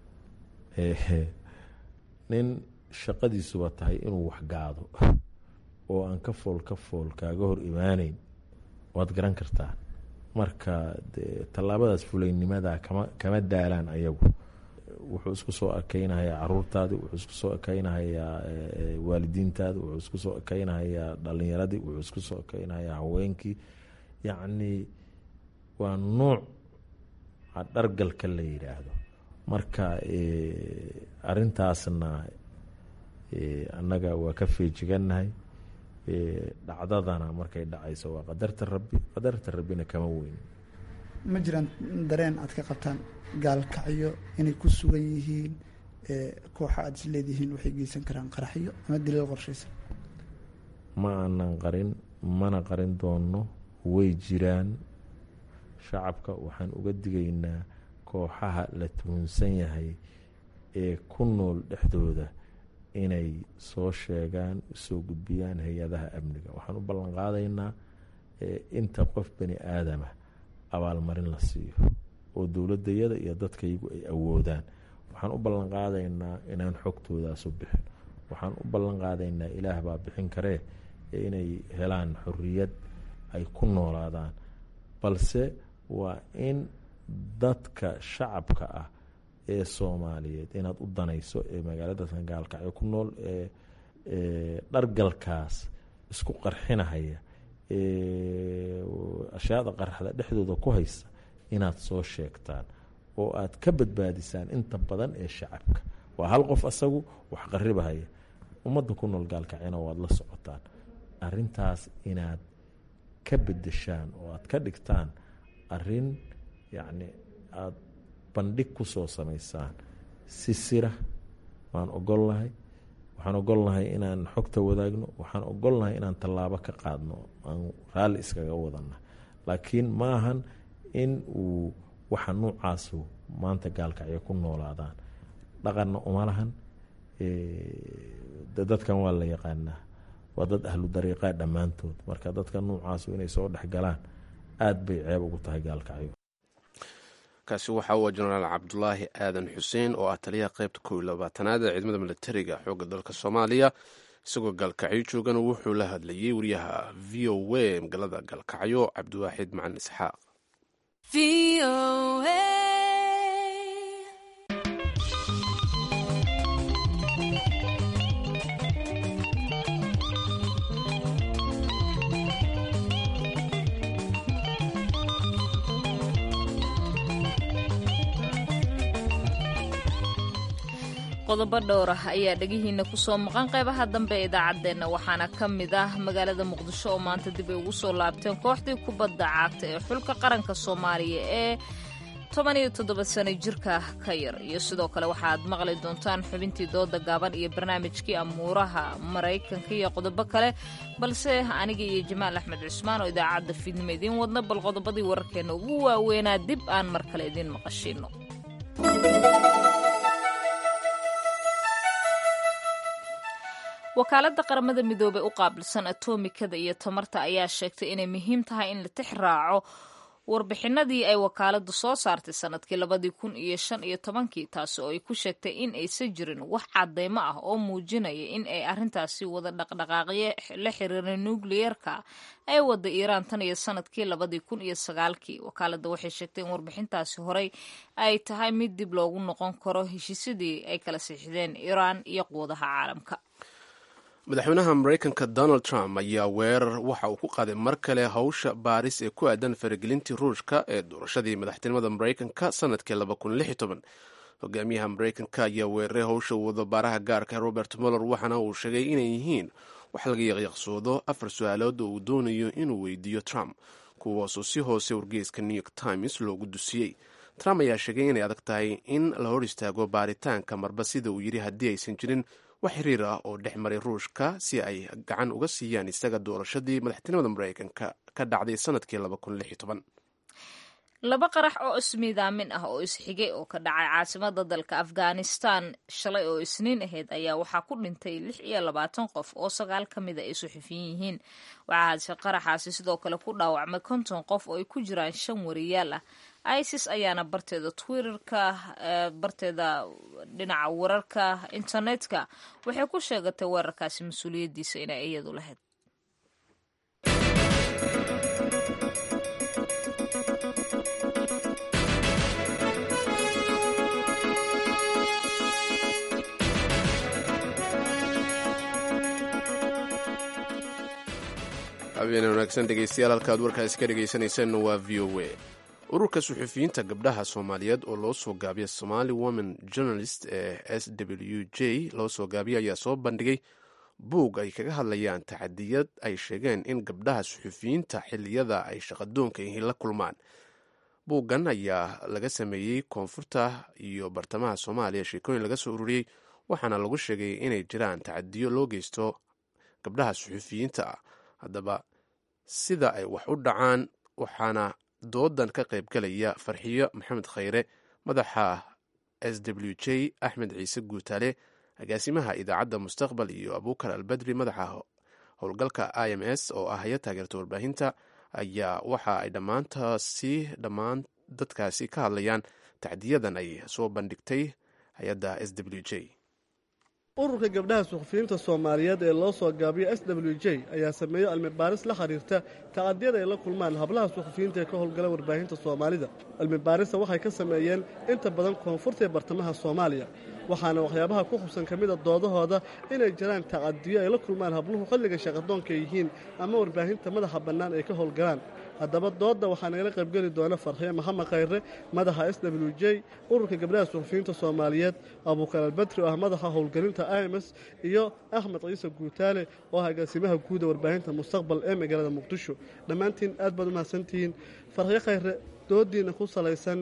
nin shaqadiisuba tahay inuu waxgaado oo aan ka fool kaaga hor imaaneyn waad garan kartaa. marka tallaabadaas fulaynimada kama daalaan ayagu. wuxuu isku soo ekeynahayaa caruurtaadii, wuxuu isku soo ekeynahayaa waalidiintaadii, wuxuu isku soo ekeynahayaa dhalinyaradii, wuxuu isku soo ekeynahayaa haweenkii. yacni waa nuuc dhargalka la yidhaahdo. marka arintaasna annaga waa ka feejigannahay. dhacdadana markay dhacayso waa qadarta rabbi, qadarta rabbina kama weyn. ma jiraan dareen aad ka qabtaan gaalkacyo inay ku sugan yihiin kooxa aad is leedihiin waxay geysan karaan qaraxyo ama dilal qorshaysan? ma aanan qarin, mana qarin doono, way jiraan. shacabka waxaan uga digaynaa kooxaha la tuhunsan yahay ee ku nool dhexdooda inay soo sheegaan, soo gudbiyaan hay-adaha amniga. waxaan u ballan qaadaynaa inta qof bani aadama abaalmarin la siiyo oo dowladayada iyo dadkaygu ay awoodaan. waxaan u ballan qaadaynaa inaan xogtoodaasu bixin. waxaan u ballan qaadaynaa ilaah baa bixin karee inay helaan xorriyad ay ku noolaadaan, balse waa in dadka shacabka ah ee soomaaliyeed inaad u danayso ee magaalada gaalkacyo ku nool ee dhargalkaas isku qarxinahaya ee ashyaada qarxada dhexdooda ku haysta inaad soo sheegtaan oo aad ka badbaadisaan inta badan ee shacabka. waa hal qof asagu wax qarribahaya, ummadda ku nool gaalkacyona waad la socotaan. arrintaas inaad ka bedeshaan oo aad ka dhigtaan arrin yacni aada bandhig ku soo samaysaan si sira waan ogolnahay. waxaan ogolnahay inaan xogta wadaagno, waxaan ogolnahay inaan tallaabo ka qaadno, aan raalli iskaga wadana. laakiin ma ahan in uu waxa nuucaasu maanta gaalkacyo ku noolaadaan. dhaqanna uma lahan. dadkan waa la yaqaanaa, waa dad ahlu dariiqaa dhammaantood. marka dadka nuucaasu inay soo dhex galaan aad bay ceeb ugu tahay gaalkacyo. kaasi waxa uu jenaraal cabdulaahi aadan xuseen oo ah taliyaha qaybta 12aad ee ciidamada militariga xoogga dalka soomaaliya. isagoo gaalkacyo joogana wuxuu la hadlayay wariyaha v o a magaalada gaalkacyo cabdiwaaxid macalin isxaaq. qodobo dhowr ah ayaa dhegihiina kusoo maqan qaybaha dambe ee idaacaddeenna, waxaana ka mid ah magaalada muqdisho oo maanta dib ay ugu soo laabteen kooxdii kubadda cagta ee xulka qaranka soomaaliya ee 17 sano jirka ka yar. iyo sidoo kale waxaad maqli doontaan xubintii dooda gaaban iyo barnaamijkii amuuraha maraykanka iyo qodobo kale, balse aniga iyo jamaal axmed cusmaan oo idaacadda fiidnimo idiin wadna. bal qodobadii wararkeenna ugu waaweynaa dib aan mar kale idiin maqashiino. wakaaladda qaramada midoobey u qaabilsan atomikada iyo tamarta ayaa sheegtay inay muhiim tahay in la tix raaco warbixinadii ay wakaaladdu soo saartay sanadkii 2015 taasi oo ay ku sheegtay in aysan jirin wax cadeymo ah oo muujinaya in ay arrintaasi wada dhaqdhaqaaqyo la xiriira nukliyerka ay wada iiraan tan iyo sanadkii 2009. wakaaladda waxay sheegtay in warbixintaasi horey ay tahay mid dib loogu noqon karo heshiisyadii ay kala siixdeen iiraan iyo quwadaha caalamka. madaxweynaha maraykanka donald trump ayaa weerar waxa uu ku qaaday mar kale howsha baaris ee ku aadan faragelintii ruushka ee doorashadii madaxtinimada maraykanka sanadkii 2016. hogaamiyaha maraykanka ayaa weeraray howsha wadabaaraha gaarka robert muller waxaana uu sheegay inay yihiin wax laga yaqyaqsoodo 4 su-aalood oo uu doonayo inuu weydiiyo trump, kuwaasoo si hoose wargeyska new york times loogu dusiyey. trump ayaa sheegay inay adag tahay in la hor istaago baaritaanka marba sida uu yidhi haddii aysan jirin wax xiriir ah oo dhex maray ruushka si ay gacan uga siiyaan isaga doorashadii madaxtinimada maraykanka ka dhacday sanadkii 2016. 2 qarax oo ismiidaamin ah oo isxigay oo ka dhacay caasimada dalka afghanistan shalay oo isniin ahayd ayaa waxaa ku dhintay 26 qof oo 9 ka mid ay suxufiyiin yihiin. waxaa qaraxaasi sidoo kale ku dhaawacmay 50 qof oo ay ku jiraan 5 wariyaal ah. isis ayaana barteeda twitterka barteeda dhinaca wararka internetka waxay ku sheegatay weerarkaasi mas-uuliyadiisa inay iyadu lahayd. habeen wanaagsan dhegeystayaal, halkaad warkaasi ka dhegeysaneyseen waa v o a. ururka suxufiyiinta gabdhaha soomaaliyeed oo loo soo gaabiya Somali Women Journalist ee SWJ loo soo gaabiya ayaa soo bandhigay buug ay kaga hadlayaan tacadiyad ay sheegeen in gabdhaha suxufiyiinta xilliyada ay shaqadoonka yihiin la kulmaan. buuggan ayaa laga sameeyey koonfurta iyo bartamaha soomaaliya, sheekooyin laga soo ururiyey, waxaana lagu sheegay inay jiraan tacadiyo loo geysto gabdhaha suxufiyiinta ah. haddaba sida ay wax u dhacaan waxaana doodan ka qaybgalaya farxiyo maxamed khayre, madaxa SWJ axmed ciise guutaale, agaasimaha idaacadda mustaqbal, iyo abuukar albadri, madaxa howlgalka IMS oo ah hay-ad taageerta warbaahinta. ayaa waxa ay dhammaan dadkaasi ka hadlayaan tacdiyadan ay soo bandhigtay hay-adda SWJ. ururka gabdhaha suxufiyiinta soomaaliyeed ee loo soo gaabiyo SWJ ayaa sameeyey cilmi baaris la xiriirta tacadiyada ay la kulmaan hablaha suxufiyiinta ee ka howlgala warbaahinta soomaalida. cilmi baarista waxay ka sameeyeen inta badan koonfurta ee bartamaha soomaaliya, waxaana waxyaabaha ku xubsan ka mida doodahooda inay jiraan tacadiyo ay la kulmaan habluhu xilliga shaqadoonka yihiin ama warbaahinta madaxa bannaan ay ka howlgalaan. haddaba doodda waxaa nagala qaybgeli doona farxiyo maxamed khayre, madaxa SWJ, ururka gabdhaha suxufiyiinta soomaaliyeed, abuukar albadri oo ah madaxa howlgelinta IMS, iyo axmed ciise guutaale oo ah agaasimaha guuda warbaahinta mustaqbal ee magaalada muqdisho. dhammaantiin aad baad u mahadsantihiin. farxiyo khayre, doodiina ku salaysan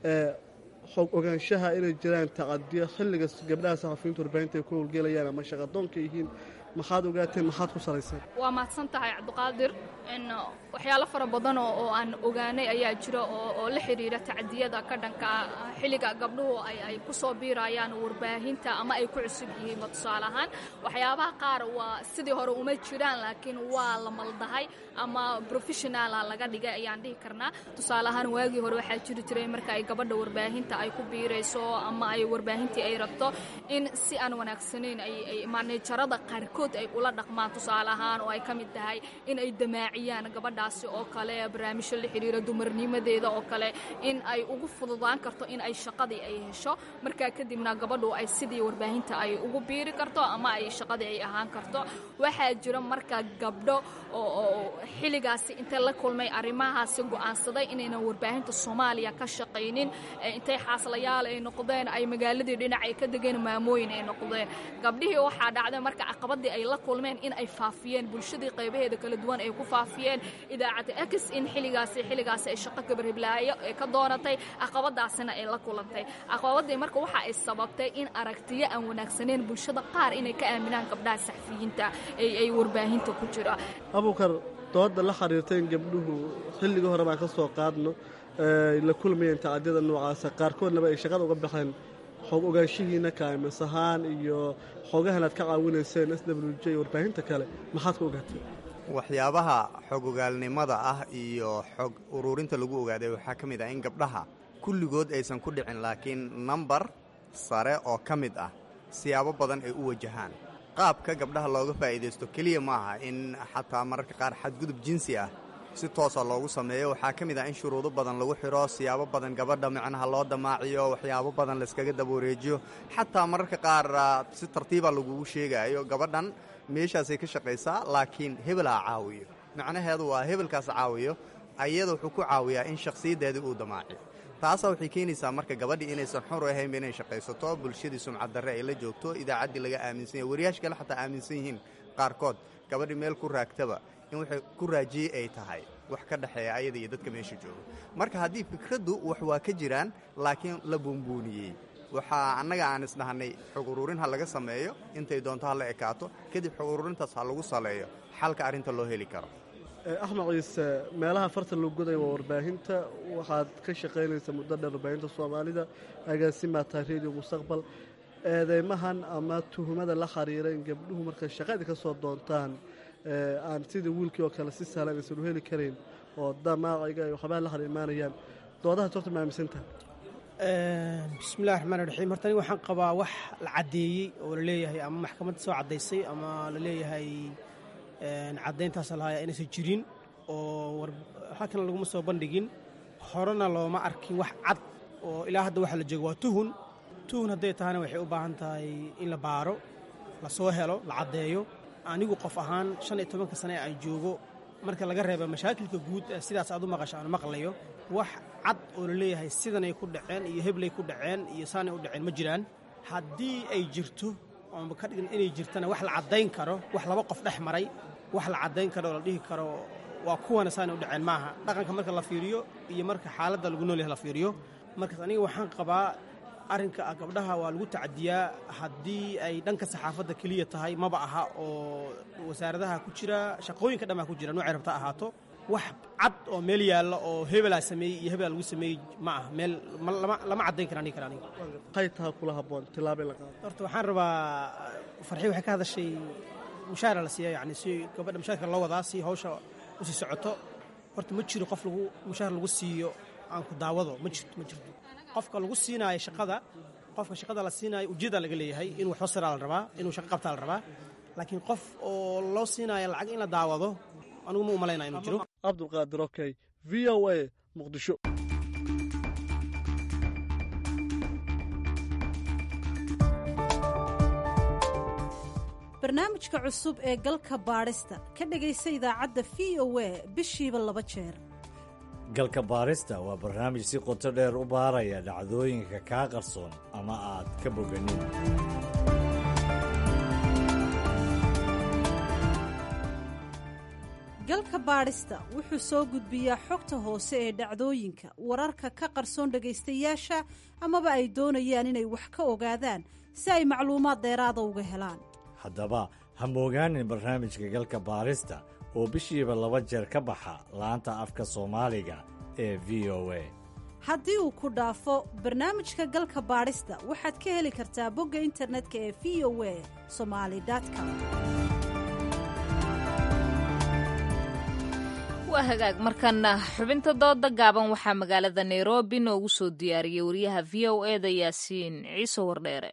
xog ogaanshaha inay jiraan tacadiyo xilliga gabdhaha saxafiyiinta warbaahinta ay ku howlgelayaan ama shaqadoonka yihiin, maxaad ogaateen, maxaad ku salayseen? waa mahadsan tahay cabdiqaadir. waxyaalo fara badan oo aan ogaanay ayaa jira oo la xiriira tacdiyada ka dhanka xilliga gabdhuhu ay ku soo biirayaan warbaahinta ama ay ku cusub yihiin. tusaale ahaan waxyaabaha qaar waa sidii hore uma jiraan, laakiin waa la maldahay ama professionala laga dhigay ayaan dhihi karnaa. tusaale ahaan waagii hore waxaa jiri jiray marka ay gabadha warbaahinta ay ku biirayso ama ay warbaahintii ay rabto in si aan wanaagsanayn ay maaneejarada qaarkood ay ula dhaqmaan, tusaale ahaan oo ay ka mid tahay in ay damaaciyaan gabadhaasi oo kale, barnaamijyo la xiriira dumarnimadeeda oo kale, in ay ugu fududaan karto in ay shaqadii ay hesho, markaa kadibna gabadhu ay sidii warbaahinta ay ugu biiri karto ama ay shaqadii ay ahaan karto. waxaa jira marka gabdho oo xilligaasi intay la kulmay arrimahaasi go'aansaday inaynan warbaahinta Soomaaliya ka shaqaynin, intay xaaslayaal ay noqdeen, ay magaaladii dhinac ay ka degeen, maamooyin ay noqdeen. gabdhihii waxaa dhacday marka caqabadii ay la kulmeen in ay faafiyeen bulshadii qaybaheeda kala duwan ay ku faafiyeen idaacadda X in xilligaasi ay shaqo gabar hiblaayo ee ka doonatay, caqabadaasina ay la kulantay. caqabadii marka waxa ay sababtay in aragtiyo aan wanaagsaneyn bulshada qaar inay ka aaminaan gabdhaha saxafiyiinta ay warbaahinta ku jira. abuukar, dooda la xiriirta in gabdhuhu xilliga hore baan ka soo qaadno la kulmayeen tacadiyada noocaasa, qaarkoodnaba ay shaqada uga baxeen. xog ogaanshihiina kaamis ahaan iyo xogahan aad ka caawinayseen SWJ warbaahinta kale, maxaad ka ogaatay? waxyaabaha xog ogaalnimada ah iyo xog ururinta lagu ogaaday waxaa ka mid ah in gabdhaha kulligood aysan ku dhicin, laakiin nambar sare oo ka mid ah siyaabo badan ay u wajahaan. qaabka gabdhaha looga faa'iidaysto keliya maaha in xataa mararka qaar xadgudub jinsi ah si toosa loogu sameeyo. waxaa ka mid ah in shuruudo badan lagu xiro, siyaabo badan gabadha micnaha loo damaaciyo, waxyaabo badan layskaga dabawareejiyo, xataa mararka qaar si tartiiba lagugu sheegayo gabadhan meeshaasay ka shaqaysaa laakiin hebelaa caawiyo. macnaheedu waa hebelkaas caawiyo, ayada wuxuu ku caawiyaa in shakhsiyaddeedii uu damaaciyo. taasaa waxay keenaysaa marka gabadhii inaysan xor u ahaynba inay shaqaysato, bulshadii sumcad darre ay la joogto, idaacaddii laga aaminsan yahay, wariyaasha kale xataa aaminsan yihiin qaarkood gabadhii meel ku raagtaba in waxay ku raajiyey ay tahay wax ka dhexeeya ayada iyo dadka meesha jooga. marka haddii fikraddu wax waa ka jiraan laakiin la buunbuuniyey, waxaa annaga aan isdhahnay xog ururin ha laga sameeyo, intay doonto ha la ekaato, kadib xog ururintaas ha lagu saleeyo xalka arrinta loo heli karo. axmed ciise, meelaha farta loo goday waa warbaahinta. waxaad ka shaqaynaysa muddo dheer warbaahinta soomaalida, agaasimaa tahay radio mustaqbal. eedeymahan ama tuhumada la xiriira in gabdhuhu markay shaqadii ka soo doontaan aan sidii wiilkii oo kale si sahlan aysan u heli karayn oo damaaciga ay waxbaa la imaanayaan, doodahaas horta ma aaminsantahay? bismillahi raxmaan raxiim. horta aniga waxaan qabaa wax la caddeeyey oo la leeyahay ama maxkamadda soo caddaysay ama la leeyahay caddayntaas lahaaya inaysan jirin oo halkan laguma soo bandhigin, horena looma arkin wax cad oo ilaa hadda waxa la joogo waa tuhun hadday tahana waxay u baahan tahay in la baaro, la soo helo, la caddeeyo. anigu qof ahaan 15 sane aan joogo, marka laga reebo mashaakilka guud sidaas aad u maqasho aan maqlayo, wax cad oo la leeyahay sidanay ku dhaceen iyo heblay ku dhaceen iyo saanay u dhaceen ma jiraan. haddii ay jirto oonba ka dhigin inay jirtana wax la caddayn karo, wax laba qof dhex maray, wax la caddayn karo oo la dhihi karo waa kuwana saana u dhaceen maaha. Dhaqanka marka la fiiriyo iyo marka xaaladda lagu nool yahay la fiiriyo, markaas aniga waxaan qabaa arrinka gabdhaha waa lagu tacadiyaa haddii ay dhanka saxaafadda keliya tahay maba aha, oo wasaaradaha ku jira, shaqooyinka dhammaa ku jira, noocay rabta ahaato. wax cad oo meel yaalla oo hebelaa sameeyey iyo hebelaa lagu sameeyey ma aha, meel lama caddayn kara aniga aniga. qaytaha kula habboon tilaabay la qaado. Horta waxaan rabaa farxi waxay ka hadashay mushaara la siiya, yani si gabadha mushaarka loo wadaa si hawsha u sii socoto. Horta ma jiro qof lagu mushaar lagu siiyo aan ku daawado, ma jirto. Qofka lagu siinaayo shaqada, qofka shaqada la siinaayo ujeeda laga leeyahay inuu wax hoosaraa la rabaa, inuu shaqo qabtaa la rabaa. Laakiin qof oo loo siinaayo lacag in la daawado anigu ma u malaynaa inuu jiro. Cabdulqaadir Okey, VOA, Muqdisho. barnaamijka cusub ee galka baadhista ka dhegaysa idaacadda VOA bishiiba 2 jeer. galka baadhista waa barnaamij si qoto dheer u baaraya dhacdooyinka kaa qarsoon ama aad ka boganin. galka baadhista wuxuu soo gudbiyaa xogta hoose ee dhacdooyinka, wararka ka qarsoon dhegaystayaasha amaba ay doonayaan inay wax ka ogaadaan si ay macluumaad dheeraada uga helaan. haddaba ha moogaanin barnaamijka galka baadhista oo bishiiba 2 jeer ka baxa laanta afka Soomaaliga ee VOA. haddii uu ku dhaafo barnaamijka galka baadhista waxaad ka heli kartaa bogga internetka ee voasomali.com. waa hagaag markana xubinta dooda gaaban waxaa magaalada Nairobi noogu soo diyaariyey wariyaha VOA da Yaasiin Ciise Wardheere.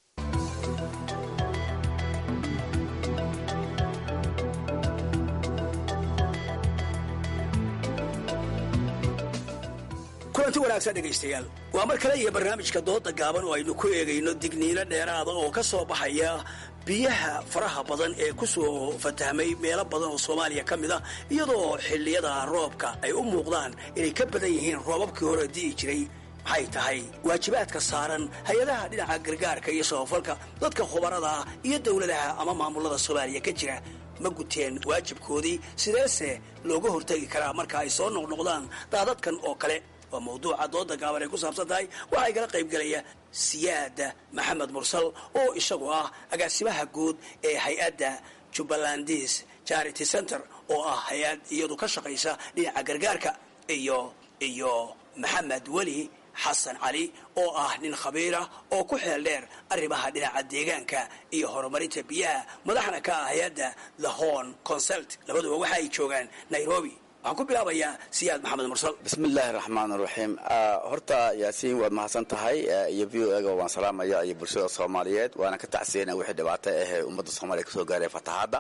kulanti wanaagsan dhegaystayaal, waa mar kale iyo barnaamijka dooda gaaban oo aynu ku eegayno digniino dheeraada oo ka soo baxaya biyaha faraha badan ee ku soo fatahmay meelo badan oo Soomaaliya ka mid ah, iyadoo xilliyada roobka ay u muuqdaan inay ka badan yihiin roobabkii hore di'i jiray. maxay tahay waajibaadka saaran hay-adaha dhinaca gargaarka iyo samafalka, dadka khubarada iyo dowladaha ama maamulada Soomaaliya ka jira ma guteen waajibkoodii? sideese looga hortagi karaa marka ay soo noqnoqdaan daadadkan oo kale? waa mawduuca dooda gaaban ay ku saabsan tahay. waxaa igala qaybgelaya Siyaad Maxamed Mursal oo isagu ah agaasimaha guud ee hay-adda Jubbalandis Charity Center oo ah hay-ad iyadu ka shaqaysa dhinaca gargaarka, iyo Maxamed Weli Xasan Cali oo ah nin khabiira oo ku xeel dheer arrimaha dhinaca deegaanka iyo horumarinta biyaha, madaxna ka ah hay-adda The Horn Consult. labaduba waxa ay joogaan Nairobi. waxaan ku bilaabayaa Siyaad Maxamed Mursal. bismillaahi raxmaani raxiim. horta Yaasiin waad mahadsan tahay, iyo VOA-ga waan salaamaya iyo bulshada Soomaaliyeed, waana ka tacsiinaya wixii dhibaato ah ummadda Soomaaliya kasoo gaaray fatahaadda.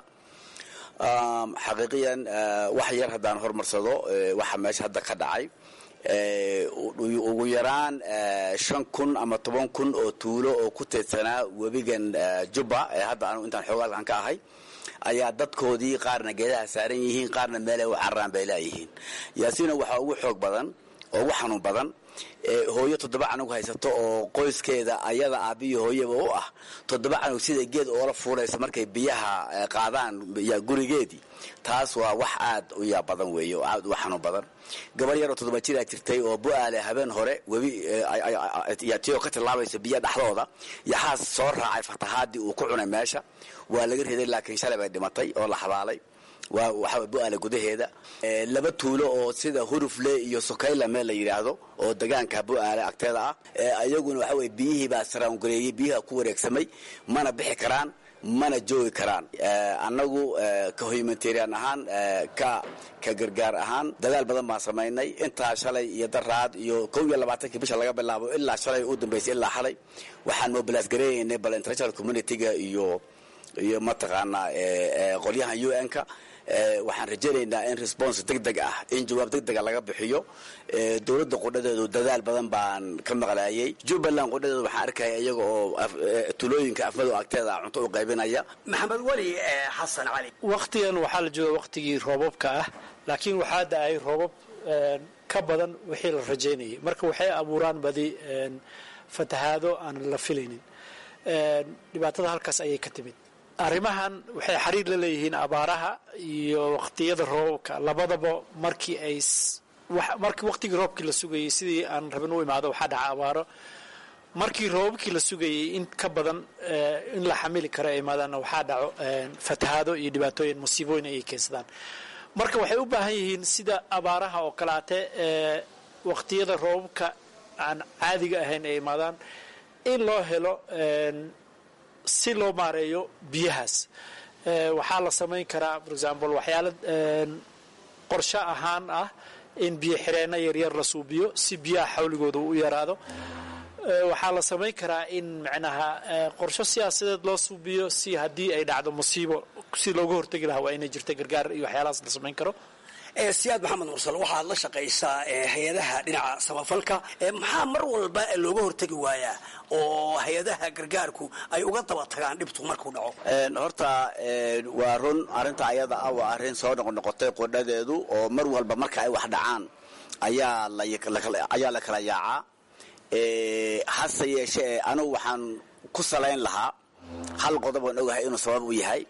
xaqiiqiyan wax yar haddaan hormarsado waxa meesha hadda ka dhacay, ugu yaraan 5,000 ama 10,000 oo tuulo oo ku teedsanaa webigan Jubba ee hadda anu intaan xoogaalkan ka ahay ayaa dadkoodii qaarna geedaha saaran yihiin, qaarna meelay u carraan bay laayihiin. Yaasiina waxaa ugu xoog badan oo ugu xanuun badan hooyo 7 canug haysato oo qoyskeeda ayada aabiyo hooyaba u ah 7 canug sida geed oola fuulaysa markay biyaha qaadaan gurigeedii. taas waa wax aad u yaab badan weeye oo aad u xanuun badan. gabar yar oo 7 jir jirtay oo bu'aale habeen hore webi tiyo ka tilaabaysa biyo dhaxdooda yaxaas soo raacay fatahaadii uu ku cunay meesha. waa laga riday laakiin shalay bay dhimatay oo la xabaalay. waxa bu'aale gudaheeda 2 tuulo oo sida Hurufle iyo Sokayla meel la yiraahdo oo deegaanka bu'aale agteeda ah, ayaguna waxa way biyihii baa saraan gareeyay, biyaha ku wareegsamay, mana bixi karaan, mana joogi karaan. annagu ka humanitarian ahaan ka gargaar ahaan dadaal badan baan samaynay. intaa shalay iyo daraad iyo 22 bisha laga bilaabo ilaa shalay u dambeysay ilaa xalay waxaan mobilize gareeynay bal international community-ga iyo mataqaanaa qolyahan UN-ka. waxaan rajaynaynaa in response degdeg ah, in jawaab degdega laga bixiyo. dowladda qudhadeedu dadaal badan baan ka maqlaayay. Jubbaland qudhadeedu waxaan arkaya iyaga oo tulooyinka afmado agteeda cunto u qaybinaya. Maxamed Weli Xasan Cali. waqtigan waxaa la jooga waqtigii roobabka ah, laakiin waxaa da'ay roobab ka badan wixii la rajaynayay, marka waxay abuuraan badi fatahaado aan la filaynin. dhibaatada halkaas ayay ka timid. arrimahan waxay xiriir la leeyihiin abaaraha iyo waqtiyada roobka labadaba. markii waqtigii roobkii la sugayey sidii aan rabin u imaado waxaa dhaca abaaro. markii roobabkii la sugayey in ka badan in la xamili karo ay imaadaanna waxaa dhaco fatahaado iyo dhibaatooyin musiibooyin ayay keensadaan. marka waxay u baahan yihiin sida abaaraha oo kalaate waqtiyada roobabka aan caadiga ahayn ay imaadaan in loo helo si loo maareeyo biyahaas. waxaa la samayn karaa for example waxyaala qorshe ahaan ah in biyo xireenno yaryar la suubiyo si biyaha xawligooda u yaraado. waxaa la samayn karaa in macnaha qorsho siyaasadeed loo suubiyo si haddii ay dhacdo musiibo si looga hortegi lahaa waa inay jirta gargaar iyo waxyaalahaas la samayn karo. siyaad maxamed mursal waxaad la shaqaysaa hay-adaha dhinaca samafalka. maxaa mar walba looga hortegi waayaa oo hay-adaha gargaarku ay uga daba tagaan dhibtu markuu dhaco? horta waa run arrinta ayada ah waa arrin soo noqnoqotay qodhadeedu oo mar walba marka ay wax dhacaan ayaa la kala yaacaa. hase yeeshee anugu waxaan ku salayn lahaa hal qodob oon ogahay inuu sabab u yahay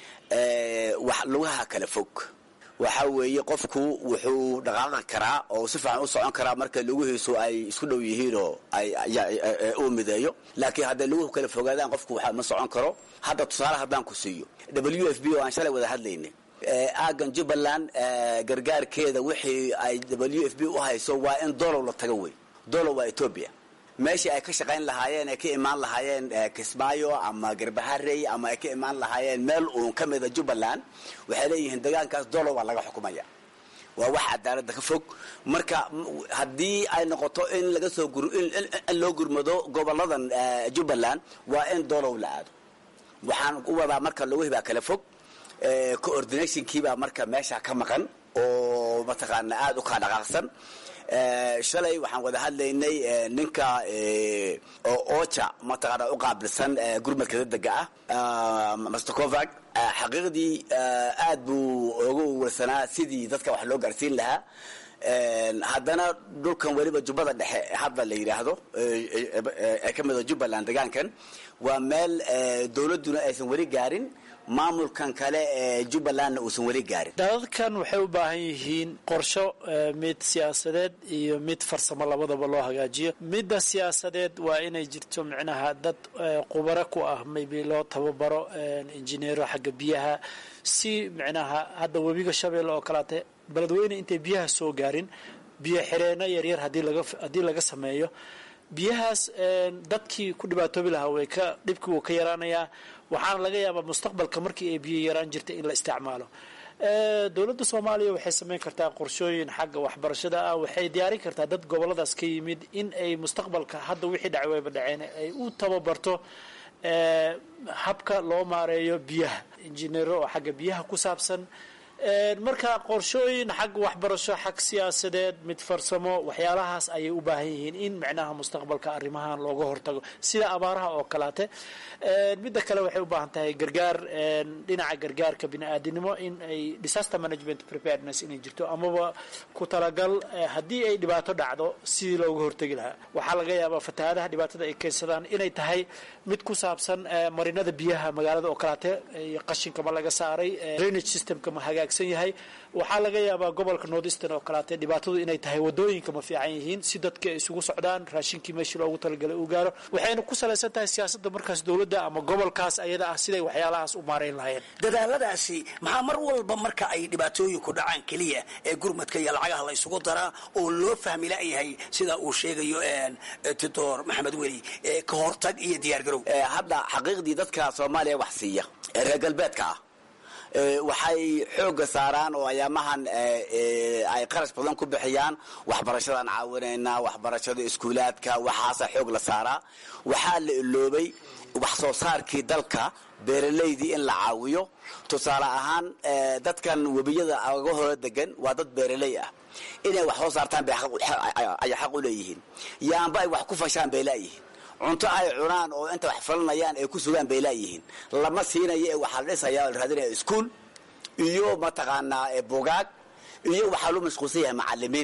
wax lugaha kala fog. waxaa weeye qofku wuxuu dhaqaaqi karaa oo si fiican u socon karaa marka lugihiisu ay isku dhow yihiinoo uu mideeyo. laakiin hadday luguhu kala fogaadaan qofku ma socon karo. hadda tusaale haddaan ku siiyo WFP oo aan shalay wada hadlaynay aagan Jubbaland gargaarkeeda wixii ay WFP u hayso waa in dolow la tago wey. dolow waa Ethiopia. meeshii ay ka shaqayn lahaayeen ay ka imaan lahaayeen Kismaayo ama Garbaharey ama ay ka imaan lahaayeen meel uun ka mida Jubbaland waxay leeyihiin deegaankaas dolow waa laga xukumaya. waa wax cadaaladda ka fog. marka haddii ay noqoto in laga soo in loo gurmado goboladan Jubbaland waa in dolow la aado. waxaan u wadaa marka lagu hibaa kala fog coordinationkii baa marka meesha ka maqan oo mataqaana aad u ka dhaqaaqsan. shalay waxaan wada hadlaynay ninka oo OCHA mataqaana u qaabilsan gurmadka degdega ah Mr. Kovac xaqiiqdii aad buu ugu warsanaa sidii dadka wax loo gaarsiin lahaa. haddana dhulkan weliba jubbada dhexe hadda la yidhaahdo ee ka mida Jubbaland deegaankan waa meel dowladduna aysan weli gaarin maamulkan kale ee Jubbaland uusan weli gaarin. dadkan waxay u baahan yihiin qorsho mid siyaasadeed iyo mid farsamo labadaba loo hagaajiyo. midda siyaasadeed waa inay jirto micnaha dad khubaro ku ah maybe loo tababaro injineero xagga biyaha si micnaha hadda webiga Shabeelle oo kalaate beledweyne intay biyaha soo gaarin biyo xireenno yaryar haddii laga sameeyo biyahaas dadkii ku dhibaatoobi lahaa way ka dhibkii wuu ka yaraanayaa. waxaana laga yaabaa mustaqbalka markii ay biyo yaraan jirtay in la isticmaalo. dowladda Soomaaliya waxay samayn kartaa qorshooyin xagga waxbarashada ah. waxay diyaarin kartaa dad goboladaas ka yimid in ay mustaqbalka hadda wixii dhacay wayba dhaceen ay u tababarto habka loo maareeyo biyaha injineero oo xagga biyaha ku saabsan. marka qorshooyin xag waxbarasho xag siyaasadeed mid farsamo waxyaalahaas ayay u baahan yihiin in macnaha mustaqbalka arrimahan looga hortago sida abaaraha oo kalaate. midda kale waxay u baahan tahay gargaar dhinaca gargaarka bini'aadanimo in ay disaster management preparedness inay jirto amaba ku talagal haddii ay dhibaato dhacdo sidii looga hortegi lahaa. waxaa laga yaabaa fatahaadaha dhibaatada ay keensadaan inay tahay mid ku saabsan marinada biyaha magaalada oo kalaate iyo qashinka ma laga saaray drainage systemka ma hagaagsan yahay. waxaa laga yaabaa gobolka Northeastern oo kalaate dhibaatadu inay tahay wadooyinka ma fiican yihiin si dadka ay isugu socdaan raashinkii meeshii loogu talagalay uu gaaro. waxayna ku salaysan tahay siyaasadda markaas dowladda ama gobolkaas ayada ah siday waxyaalahaas u maareyn lahaayeen. dadaaladaasi maxaa mar walba marka ay dhibaatooyinku dhacaan keliya ee gurmadka iyo lacagaha la isugu daraa oo loo fahmi la'yahay sida uu sheegayo Dr. Maxamed Weli ka hortag iyo diyaargarow? hadda xaqiiqdii dadka Soomaaliya wax siiya reer galbeedka ah waxay xooga saaraan oo ayaamahan ay qarash badan ku bixiyaan waxbarashadan caawinaynaa waxbarashada iskuulaadka waxaasa xoog la saaraa. waxaa la iloobay wax soo saarkii dalka beeraleydii in la caawiyo. tusaale ahaan dadkan webiyada aga hore degan waa dad beeraley ah inay wax soo saartaan bay xaq u leeyihiin. yaanba ay wax ku fashaan bay laayihiin. cunto ay cunaan oo inta wax falanayaan ay ku sugaan bay laayihiin. lama siinayo ee waxaa la dhisayaa la raadinaya iskuul iyo mataqaanaa buugaag iyo waxaa loo mashquulsan yahay macallimiin.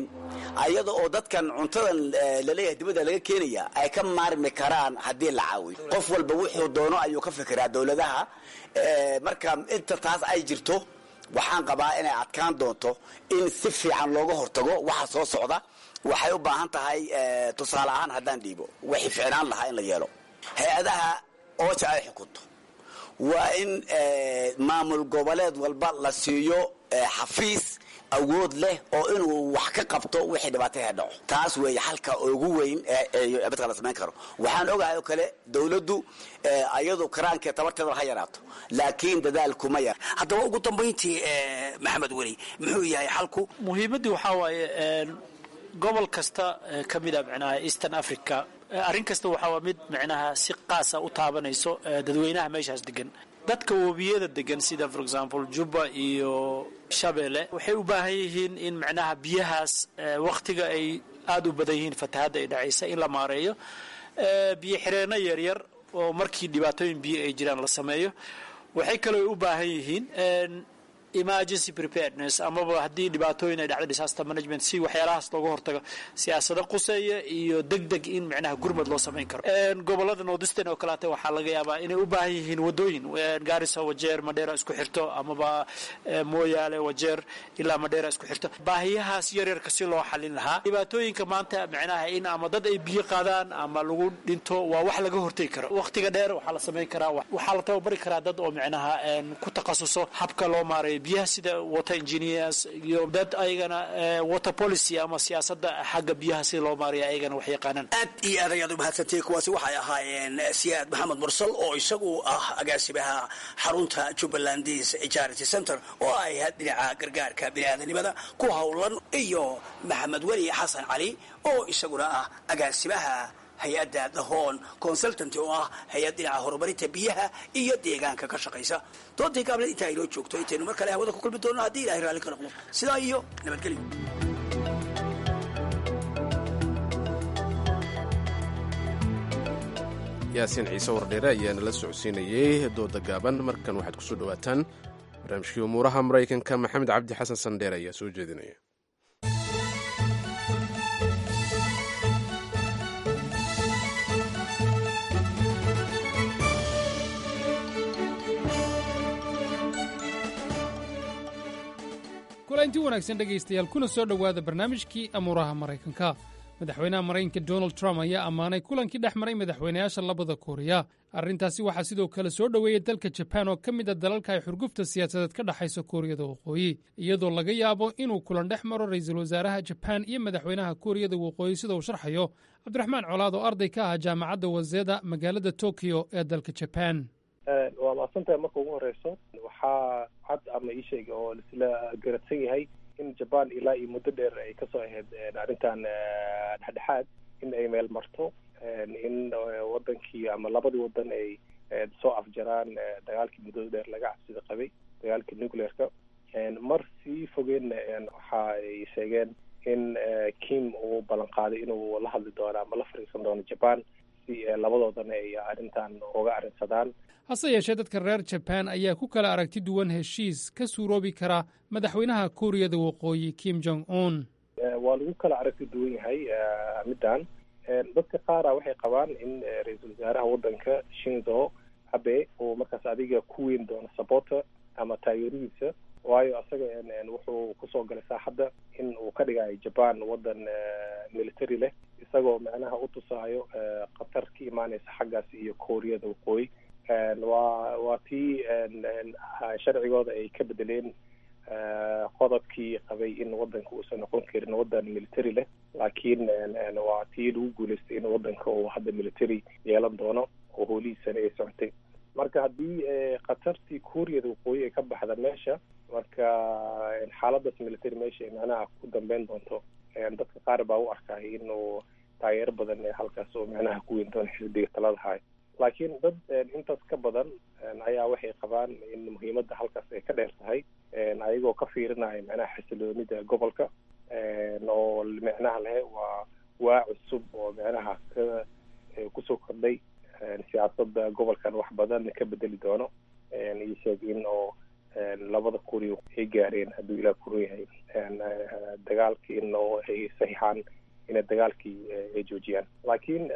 ayada oo dadkan cuntadan laleeyahay dibadda laga keenaya ay ka maarmi karaan haddii la caawiyo qof walba wuxuu doono ayuu ka fikiraa dowladaha marka inta taas ay jirto waxaan qabaa inay adkaan doonto in si fiican looga hortago waxa soo socda waxay u baahan tahay tusaale ahaan haddaan dhiibo wixii ficnaan lahaa in la yeelo hay-adaha ooja ay xukunto waa in maamul goboleed walba la siiyo xafiis awood leh oo inuu wax ka qabto wixii dhibaataya dhaco taas weeye xalka ugu weyn ee badka la samayn karo waxaan ogahay oo kale dawladdu ayadu karaanka tabarteeda ha yaraato laakiin dadaalku ma yar haddaba ugu dambayntii maxamed weli muxuu yahay xalku muhiimadii waxaa waaye gobol kasta ka mid a micnaha eastern africa arrin kasta waxaa mid micnaha si qaasa u taabanayso dadweynaha meeshaas degan dadka webiyada degan sida for example Juba iyo Shabeelle waxay u baahan yihiin in micnaha biyahaas waqtiga ay aad u badan yihiin fatahaada ay dhacaysa in la maareeyo biyo xireeno yar yar oo markii dhibaatooyin biyo ay jiraan la sameeyo waxay kale u baahan yihiin emergency preparedness amaba haddii dhibaatooyin ay dhacdo disaster management si waxyaalahaas looga hortago siyaasado quseeya iyo degdeg in micnaha gurmad loo samayn karo gobolada northeastern oo kaleete waxaa laga yaabaa inay u baahan yihiin wadooyin Garissa Wajeer Mandera isku xirto amaba Moyale Wajeer ilaa Mandera isku xirto baahiyahaas yaryarka si loo xalin lahaa dhibaatooyinka maanta micnaha in ama dad ay biyo qaadaan ama lagu dhinto waa wax laga hortagi karo waqtiga dheer waxaa la samayn karaa waxaa la tababari karaa dad oo micnaha ku takhasuso habka loo maareeyo biyaha sida water engineers iyo dad ayagana water policy ama siyaasadda xagga biyaha si loo maareeyo ayagana wax yaqaanaan aad iyo aad ayaad u mahadsantahay kuwaasi waxay ahaayeen Siyaad Maxamed Mursal oo isagu ah agaasimaha xarunta Jubbalandis Charity Center oo ay dhinaca gargaarka bini'aadanimada ku hawlan iyo Maxamed Weli Xasan Cali oo isaguna ah agaasimaha hay-adda The Horn Consultant oo ah hay-ad dhinaca horumarinta biyaha iyo deegaanka ka shaqaysa doontii gaableed inta ay noo joogto intaynu mar kale hawada ku kulmi doono haddii ilaahay raalli ka noqdo sidaa iyo nabadgelyo yaasiin ciise wardheere ayaana la socodsiinayey dooda gaaban markan waxaad ku soo dhowaataan barnaamijkii umuuraha maraykanka maxamed cabdi xasan sandheer ayaa soo jeedinaya kulanti wanaagsan dhegaystayaal kuna soo dhowaada barnaamijkii amuuraha maraykanka madaxweynaha maraykanka donald trump ayaa ammaanay kulankii dhex maray madaxweynayaasha labada kooriya arrintaasi waxaa sidoo kale soo dhoweeyey dalka jabaan oo ka mid a dalalka ay xurgufta siyaasadeed ka dhexayso kooriyada waqooyi iyadoo laga yaabo inuu kulan dhex maro ra'iisul wasaaraha jabaan iyo madaxweynaha kooriyada waqooyi sida uu sharxayo cabdiraxmaan colaad oo arday ka ah jaamacadda waseda magaalada tokiyo ee dalka jabaan waa maadsantahay marka ugu horeyso waxaa cad ama ii sheega oo isla garadsan yahay in jabaan ilaa iyo muddo dheer ay kasoo ahayd arrintan dhexdhexaad in ay meel marto in wadankii ama labadii wadan ay soo afjaraan dagaalkii muddada dheer laga cabsida qabay dagaalkii nuclearka mar sii fogeenna waxa ay sheegeen in kim uu ballan qaaday inuu la hadli doono ama la fariisan doono jabaan si labadoodana ay arrintan uga arrinsadaan hase yeeshee dadka reer jabaan ayaa ku kala aragti duwan heshiis ka suuroobi kara madaxweynaha kuuriyada waqooyi kim jong un waa lagu kala aragti duwan yahay middan dadka qaara waxay qabaan in ra-iisul wasaaraha waddanka shinzo abe uu markaas adiga ku weyn doono sabota ama taageeradiisa waayo asaga wuxuu kusoo galay saaxadda in uu ka dhigayo jabaan waddan military leh isagoo macnaha u tusaayo khatar ka imaanaysa xaggaas iyo kooriyada waqooyi waa tii sharcigooda ay ka bedeleen qodobkii qabay in waddanka uusan noqon karin waddan military leh laakiin waa tii lagu guulaystay in waddanka uu hadda military yeelan doono oo hoolihiisana ay socotay marka haddii khatartii kuuriyada waqooyi ay ka baxda meesha marka xaaladaas military meesha ay macnaha ku dambeyn doonto dadka qaar baa u arkay inuu taageero badan halkaas oo macnaha ku weyn doono xisbiga talada hayo laakiin dad intaas ka badan ayaa waxay qabaan in muhiimadda halkaas ay ka dheer tahay ayagoo ka fiirinaya macnaha xasiloonida gobolka oo macnaha lehe waa cusub oo macnaha kusoo kordhay siyaasadda gobolkan wax badan ka bedeli doono iyo sheeg in oo labada Kuuriya ay gaareen hadduu ilaah ku yahay dagaalkii oo ay saxiixaan inay dagaalkii ay joojiyaan. laakiin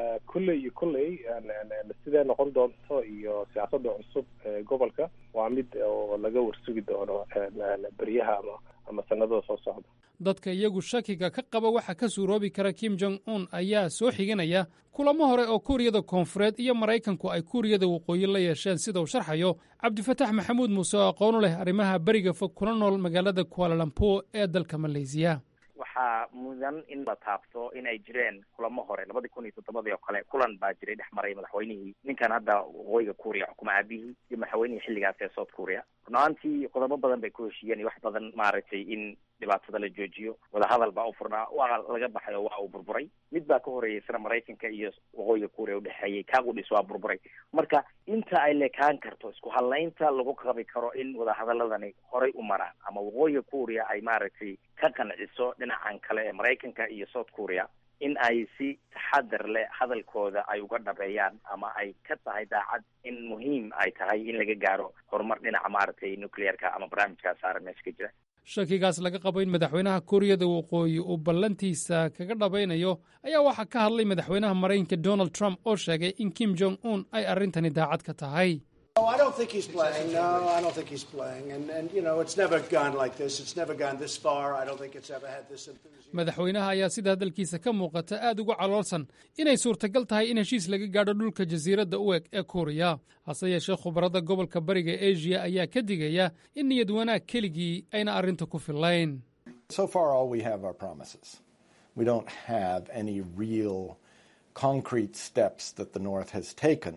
kulley sidee noqon doonto iyo siyaasadda cusub gobolka waa mid oo laga warsugi doono beryaha ama sanadada soo socda. dadka iyagu shakiga ka qaba waxa ka suuroobi kara Kim Jong Un ayaa soo xiganaya kulamo hore oo Kuuriyada Koonfureed iyo Maraykanku ay Kuuriyada Waqooyi la yeesheen sida uu sharxayo Cabdifatax Maxamuud Muuse oo aqoon u leh arrimaha bariga fog kuna nool magaalada Kuala Lumpur ee dalka Malaysia. waxaa mudan in la taabto in ay jireen kulamo hore 2007 oo kale kulan baa jiray dhex maray madaxweynihii ninkan hadda waqooyiga Kuuriya xukuma aabihii iyo madaxweynihii xilligaas ee South Korea. runtii qodobo badan bay ku heshiiyeen wax badan maaragtay in dhibaatada la joojiyo wadahadal baa u furnaa waa laga baxay oo waa uu burburay. mid baa ka horeeyay sida Maraykanka iyo waqooyiga Kuuriya u dhexeeyay kaagu dhis waa burburay. marka inta ay leekaan karto isku halaynta lagu qabi karo in wadahadaladani horey u maraan ama waqooyiga Kuuriya ay maaragtay ka qanciso dhinacan kale ee Maraykanka iyo South Korea in ay si taxadar leh hadalkooda ay uga dhabeeyaan ama ay ka tahay daacad in muhiim ay tahay in laga gaaro horumar dhinaca maaragtay nuclearka ama barnaamijka saaran meesha ka jira. shakigaas laga qabo in madaxweynaha Kuuriyada Waqooyi uu ballantiisa kaga dhabaynayo ayaa waxaa ka hadlay madaxweynaha Maraykanka Donald Trump oo sheegay in Kim Jong Un ay arrintani daacad ka tahay. I don't think he's playing. No, I don't think he's playing. And you know, it's never gone like this. It's never gone this far. I don't think it's ever had this enthusiasm. madaxweynaha ayaa sida hadalkiisa ka muuqata aad ugu caloolsan inay suurtagal tahay in heshiis laga gaadho dhulka jasiiradda u eg ee Kuuriya. hase yeeshee khubarada gobolka bariga Asia ayaa ka digaya in niyad wanaag keligii ayna arrinta ku filayn. So far all we have are promises. We don't have any real concrete steps that the North has taken.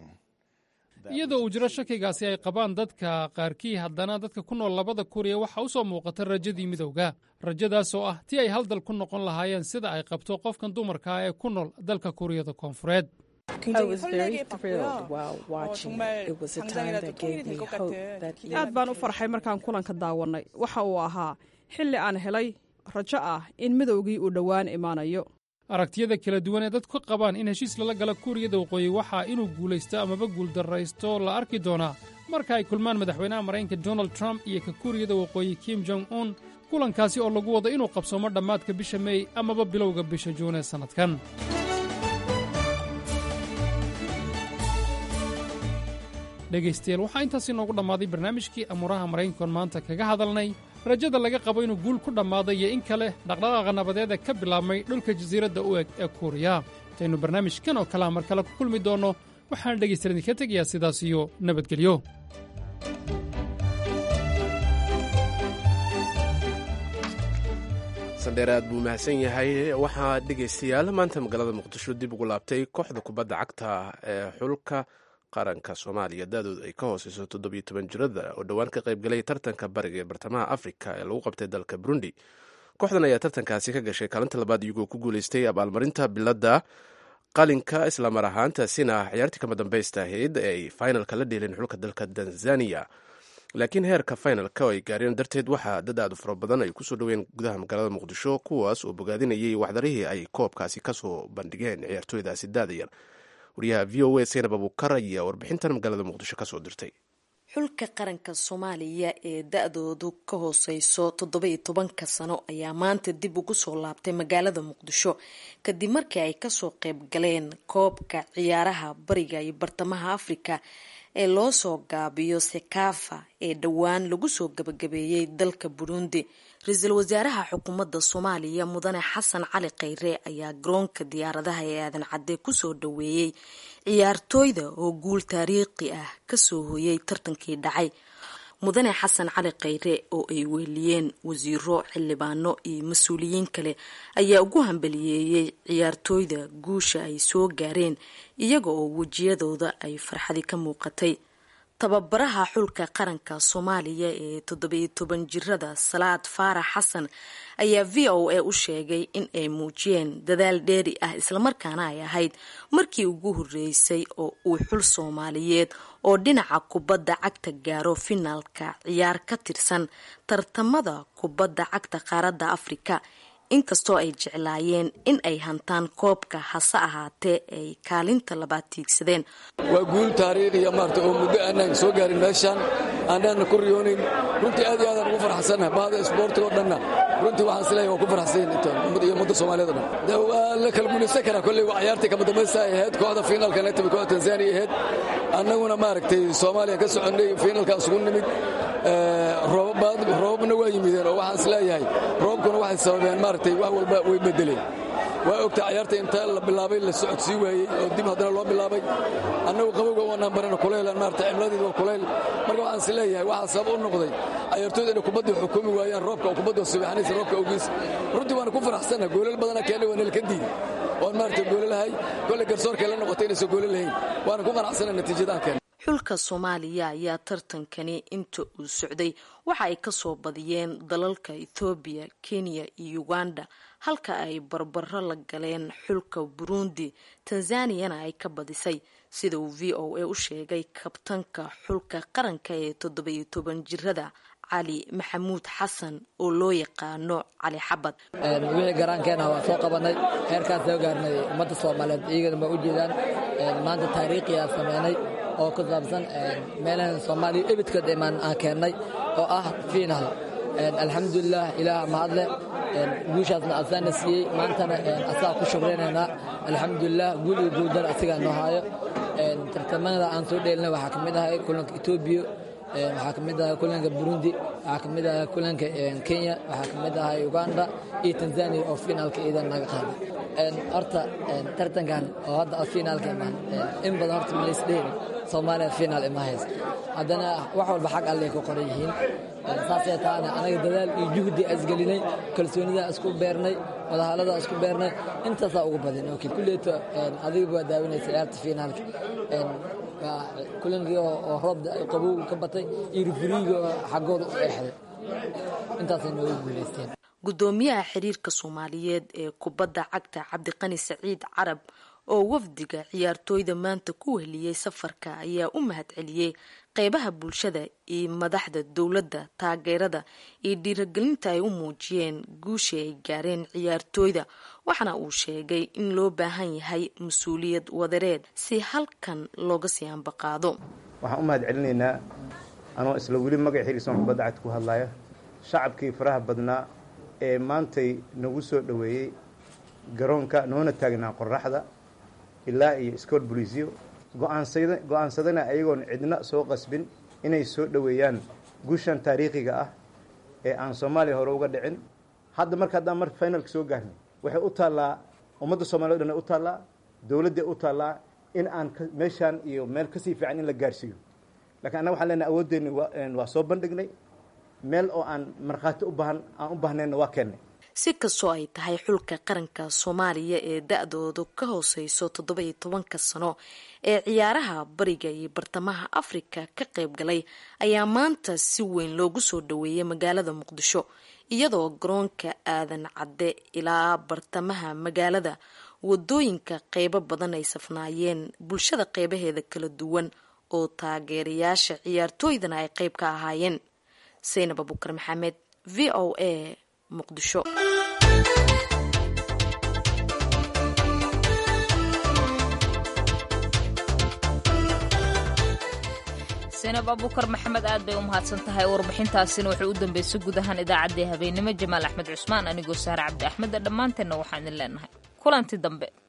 iyadoo uu jiro shakigaasi ay qabaan dadka qaarkii haddana dadka ku nool labada Kuuriya waxa u soo muuqata rajadii midowga rajadaas oo ah tii ay hal dal ku noqon lahaayeen sida ay qabto qofkan dumarka ah ee ku nool dalka Kuuriyada Koonfureed. aad baan u farxay markaan kulanka daawanay waxa uu ahaa xilli aan helay rajo ah in midowgii uu dhowaan imaanayo. aragtiyada kala duwan ee dadku qabaan in heshiis lala gala Kuuriyada Waqooyi waxa inuu guulaysto amaba guuldarraysto la arki doonaa marka ay kulmaan madaxweynaha Maraykanka Donald Trump iyo ka Kuuriyada Waqooyi Kim Jong Un kulankaasi oo lagu wado inuu qabsoomo dhammaadka bisha May amaba bilowga bisha Juun ee sanadkan. dhegaystayaal waxaa intaasi noogu dhammaaday barnaamijkii amuuraha Maraykanka maanta kaga hadalnay rajada laga qabo inuu guul ku dhammaaday iyo in kale dhaqdhaqaaqa nabadeed ka bilaabmay dhulka jasiiradda u eg ee Kuuriya. intaynu barnaamijkan oo kale mar kale ku kulmi doonno waxaan dhegaystayaal idinka tegayaa sidaas iyo nabadgelyo. sandheer aad buu mahadsan yahay. waxaa dhegaystayaal maanta magaalada Muqdisho dib ugu laabtay kooxda kubadda cagta ee xulka qaranka Soomaaliya daadooda ay ka hooseyso 17 jirada oo dhowaan ka qaybgalay tartanka bariga ee bartamaha Afrika ee lagu qabtay dalka Burundi. kooxdan ayaa tartankaasi ka gashay kaalinta labaad iyagoo ku guulaystay abaalmarinta biladda qalinka isla mar ahaantaasina ciyaartii kama dambaysta ahayd ee ay finalka la dheeleen xulka dalka Tanzania. laakiin heerka finalka oo ay gaareen darteed waxaa dad aad u fara badan ay kusoo dhoween gudaha magaalada Muqdisho kuwaas oo bogaadinayay waxdarihii ay koobkaasi kasoo bandhigeen ciyaartooydaasi daadayar. wariyaha VOA Zainab Abuukar ayaa warbixintan magaalada Muqdisho ka soo dirtay. xulka qaranka Soomaaliya ee da-doodu ka hooseyso 17 sano ayaa maanta dib ugu soo laabtay magaalada Muqdisho kadib markii ay kasoo qayb galeen koobka ciyaaraha bariga iyo bartamaha Afrika ee loo soo gaabiyo Sekafa ee dhowaan lagu soo gabagabeeyay dalka Burundi. ra-iisul wasaaraha xukuumadda Soomaaliya mudane Xasan Cali Khayre ayaa garoonka diyaaradaha ee aadan cadde kusoo dhaweeyay ciyaartooyda oo guul taariikhi ah kasoo hooyay tartankii dhacay. mudane Xasan Cali Khayre oo ay weeliyeen wasiiro, xildhibaano iyo mas-uuliyiin kale ayaa ugu hambaliyeeyay ciyaartooyda guusha ay soo gaareen iyaga oo wejiyadooda ay farxadi ka muuqatay. tababaraha xulka qaranka Soomaaliya ee 17 jirada Salaad Faarax Xasan ayaa VOA u sheegay in ay muujiyeen dadaal dheeri ah islamarkaana ay ahayd markii ugu horeysay oo uu xul Soomaaliyeed oo dhinaca kubadda cagta gaaro finaalka ciyaar ka tirsan tartamada kubadda cagta qaaradda Afrika inkastoo ay jeclaayeen in ay hantaan koobka hase ahaatee ay kaalinta labaad tiigsadeen. waa guul taariikhiya maarta oo muddo aanaan soo gaarin meeshaan aanaan ku riyoonayn. runtii aad iyo aadaan ugu faraxsannahay bahda isboortiga oo dhanna runtii waxaan isleeyahay waa ku faraxsan iyo ummadda Soomaaliyeed oo dhan. waa la kala guulaysan karaa kolley waa ciyaartii kama dambaysta ay ahayd kooxda finaalka la timid kooxda Tanzania ahayd annaguna maaragtay Soomaaliya ka soconay finaalka isugu nimid roobna waa yimideen oo waxaan isleeyahay roobkuna waxay sababeen maaragtay wax walba way bedeleen. waa ogtaa ciyaarta inta la bilaabay la socodsii waayey oo dib haddana loo bilaabay annagu qabowga waanaan barana kulaylan maaragtay cimladeedu waa kulayl marka waxaan isleeyahay waxaa sabab u noqday ciyaartooyda inay kubadda xukumi waayaan roobka oo kubadda subaxnaysa roobka ogiis runtii waana ku faraxsannahay goolal badana keenay waa nala ka diiday oon maaragtay goolalahay kolley garsoorkay la noqotay inaysan goolal lahayn waana ku qanacsanay natiijadaha keenay. xulka Soomaaliya ayaa tartankani inta uu socday waxa ay ka soo badiyeen dalalka Ethiopia, Kenya iyo Uganda halka ay barbaro la galeen xulka Burundi. Tanzaniana ay ka badisay sida uu VOA u sheegay kabtanka xulka qaranka ee 17 jirada Cali Maxamuud Xasan oo loo yaqaano Cali Xabad. wixii garankeena waa soo qabanay heerkaas soo gaarnay ummadda Soomaaliyeed iyagana ma u jeedaan maanta taariikhi ah sameynay oo ku saabsan meelaha Soomaaliya ibidka dhiman aan keenay oo ah final. alxamdulilah ilaah mahadle guushaasna asaana siiyey maantana asaa ku shukreynayna alxamdulilah guul iyo guuldar asigaa noo haayo. tartamada aan soo dheelina waxaa ka mid ahay kulanka Ethiopia, waxaa ka mid ahay kulanka Burundi, waxaa ka mid ahay kulanka Kenya, waxaa ka mid ahay Uganda iyo Tanzania oo finaalka iidan naga qaaday. horta tartankan oo hadda finaalka imaan in badan horta ma leysdheeri Soomaaliya finaal ima hayso haddana wax walba xaq alle ku qoran yihiin. saasay taana anaga dadaal iyo juhdi asgalinay kalsoonida isku beernay wadahaalada isku beernay intaasaa ugu badan oo kulleeto adiga waa daawanaysa ciyaarta finaalka kulankii oo roob qabow ka batay iyo rifriiga xaggooda u eexday intaasay noogu guulaysteen. gudoomiyaha xiriirka Soomaaliyeed ee kubadda cagta Cabdiqani Saciid Carab oo wafdiga ciyaartooyda maanta ku weheliyay safarka ayaa u mahadceliyay qaybaha bulshada iyo madaxda dowladda taageerada iyo dhiirigelinta ay u muujiyeen guusha ay gaareen ciyaartooyda waxaana uu sheegay in loo baahan yahay mas'uuliyad wadareed si halkan looga sii ambaqaado. waxaan u mahadcelinaynaa anoo isla weli magaca xiriirka kubadda cagta ku hadlaya shacabkii faraha badnaa ee maantay nagu soo dhaweeyay garoonka noona taagnaa qoraxda ilaa iyo iskool booliisyo go'aansadana ayagoon cidna soo qasbin inay soo dhaweeyaan guushan taariikhiga ah ee aan Soomaaliya hore uga dhicin. hadda haddaan mar finalka soo gaarnay waxay u taallaa ummadda Soomaaliyeed dhan u taallaa dowladda u taallaa in aan meeshaan iyo meel ka sii fiican in la gaarsiiyo. laakiin annaga waxaan leenahay awooddeena waa soo bandhignay meel oo aan markhaati u baahnayna waa keennay. si kastoo ay tahay xulka qaranka Soomaaliya ee da'doodu ka hooseyso 17 sano ee ciyaaraha bariga iyo bartamaha Afrika ka qayb galay ayaa maanta si weyn loogu soo dhaweeyay magaalada Muqdisho iyadoo garoonka aadan cadde ilaa bartamaha magaalada wadooyinka qaybo badan ay safnaayeen bulshada qaybaheeda kala duwan oo taageerayaasha ciyaartooydana ay qayb ka ahaayeen. Zainab Abubakar Maxamed, VOA, Muqdisho. Zainab Abubakar Maxamed aad bay u mahadsan tahay warbixintaasina wuxuu u dambeysay guud ahaan idaacaddii habeenimo. Jamaal Axmed Cusmaan anigoo Saare Cabdi Axmed dhammaanteena waxaan idin leenahay kulanti dambe.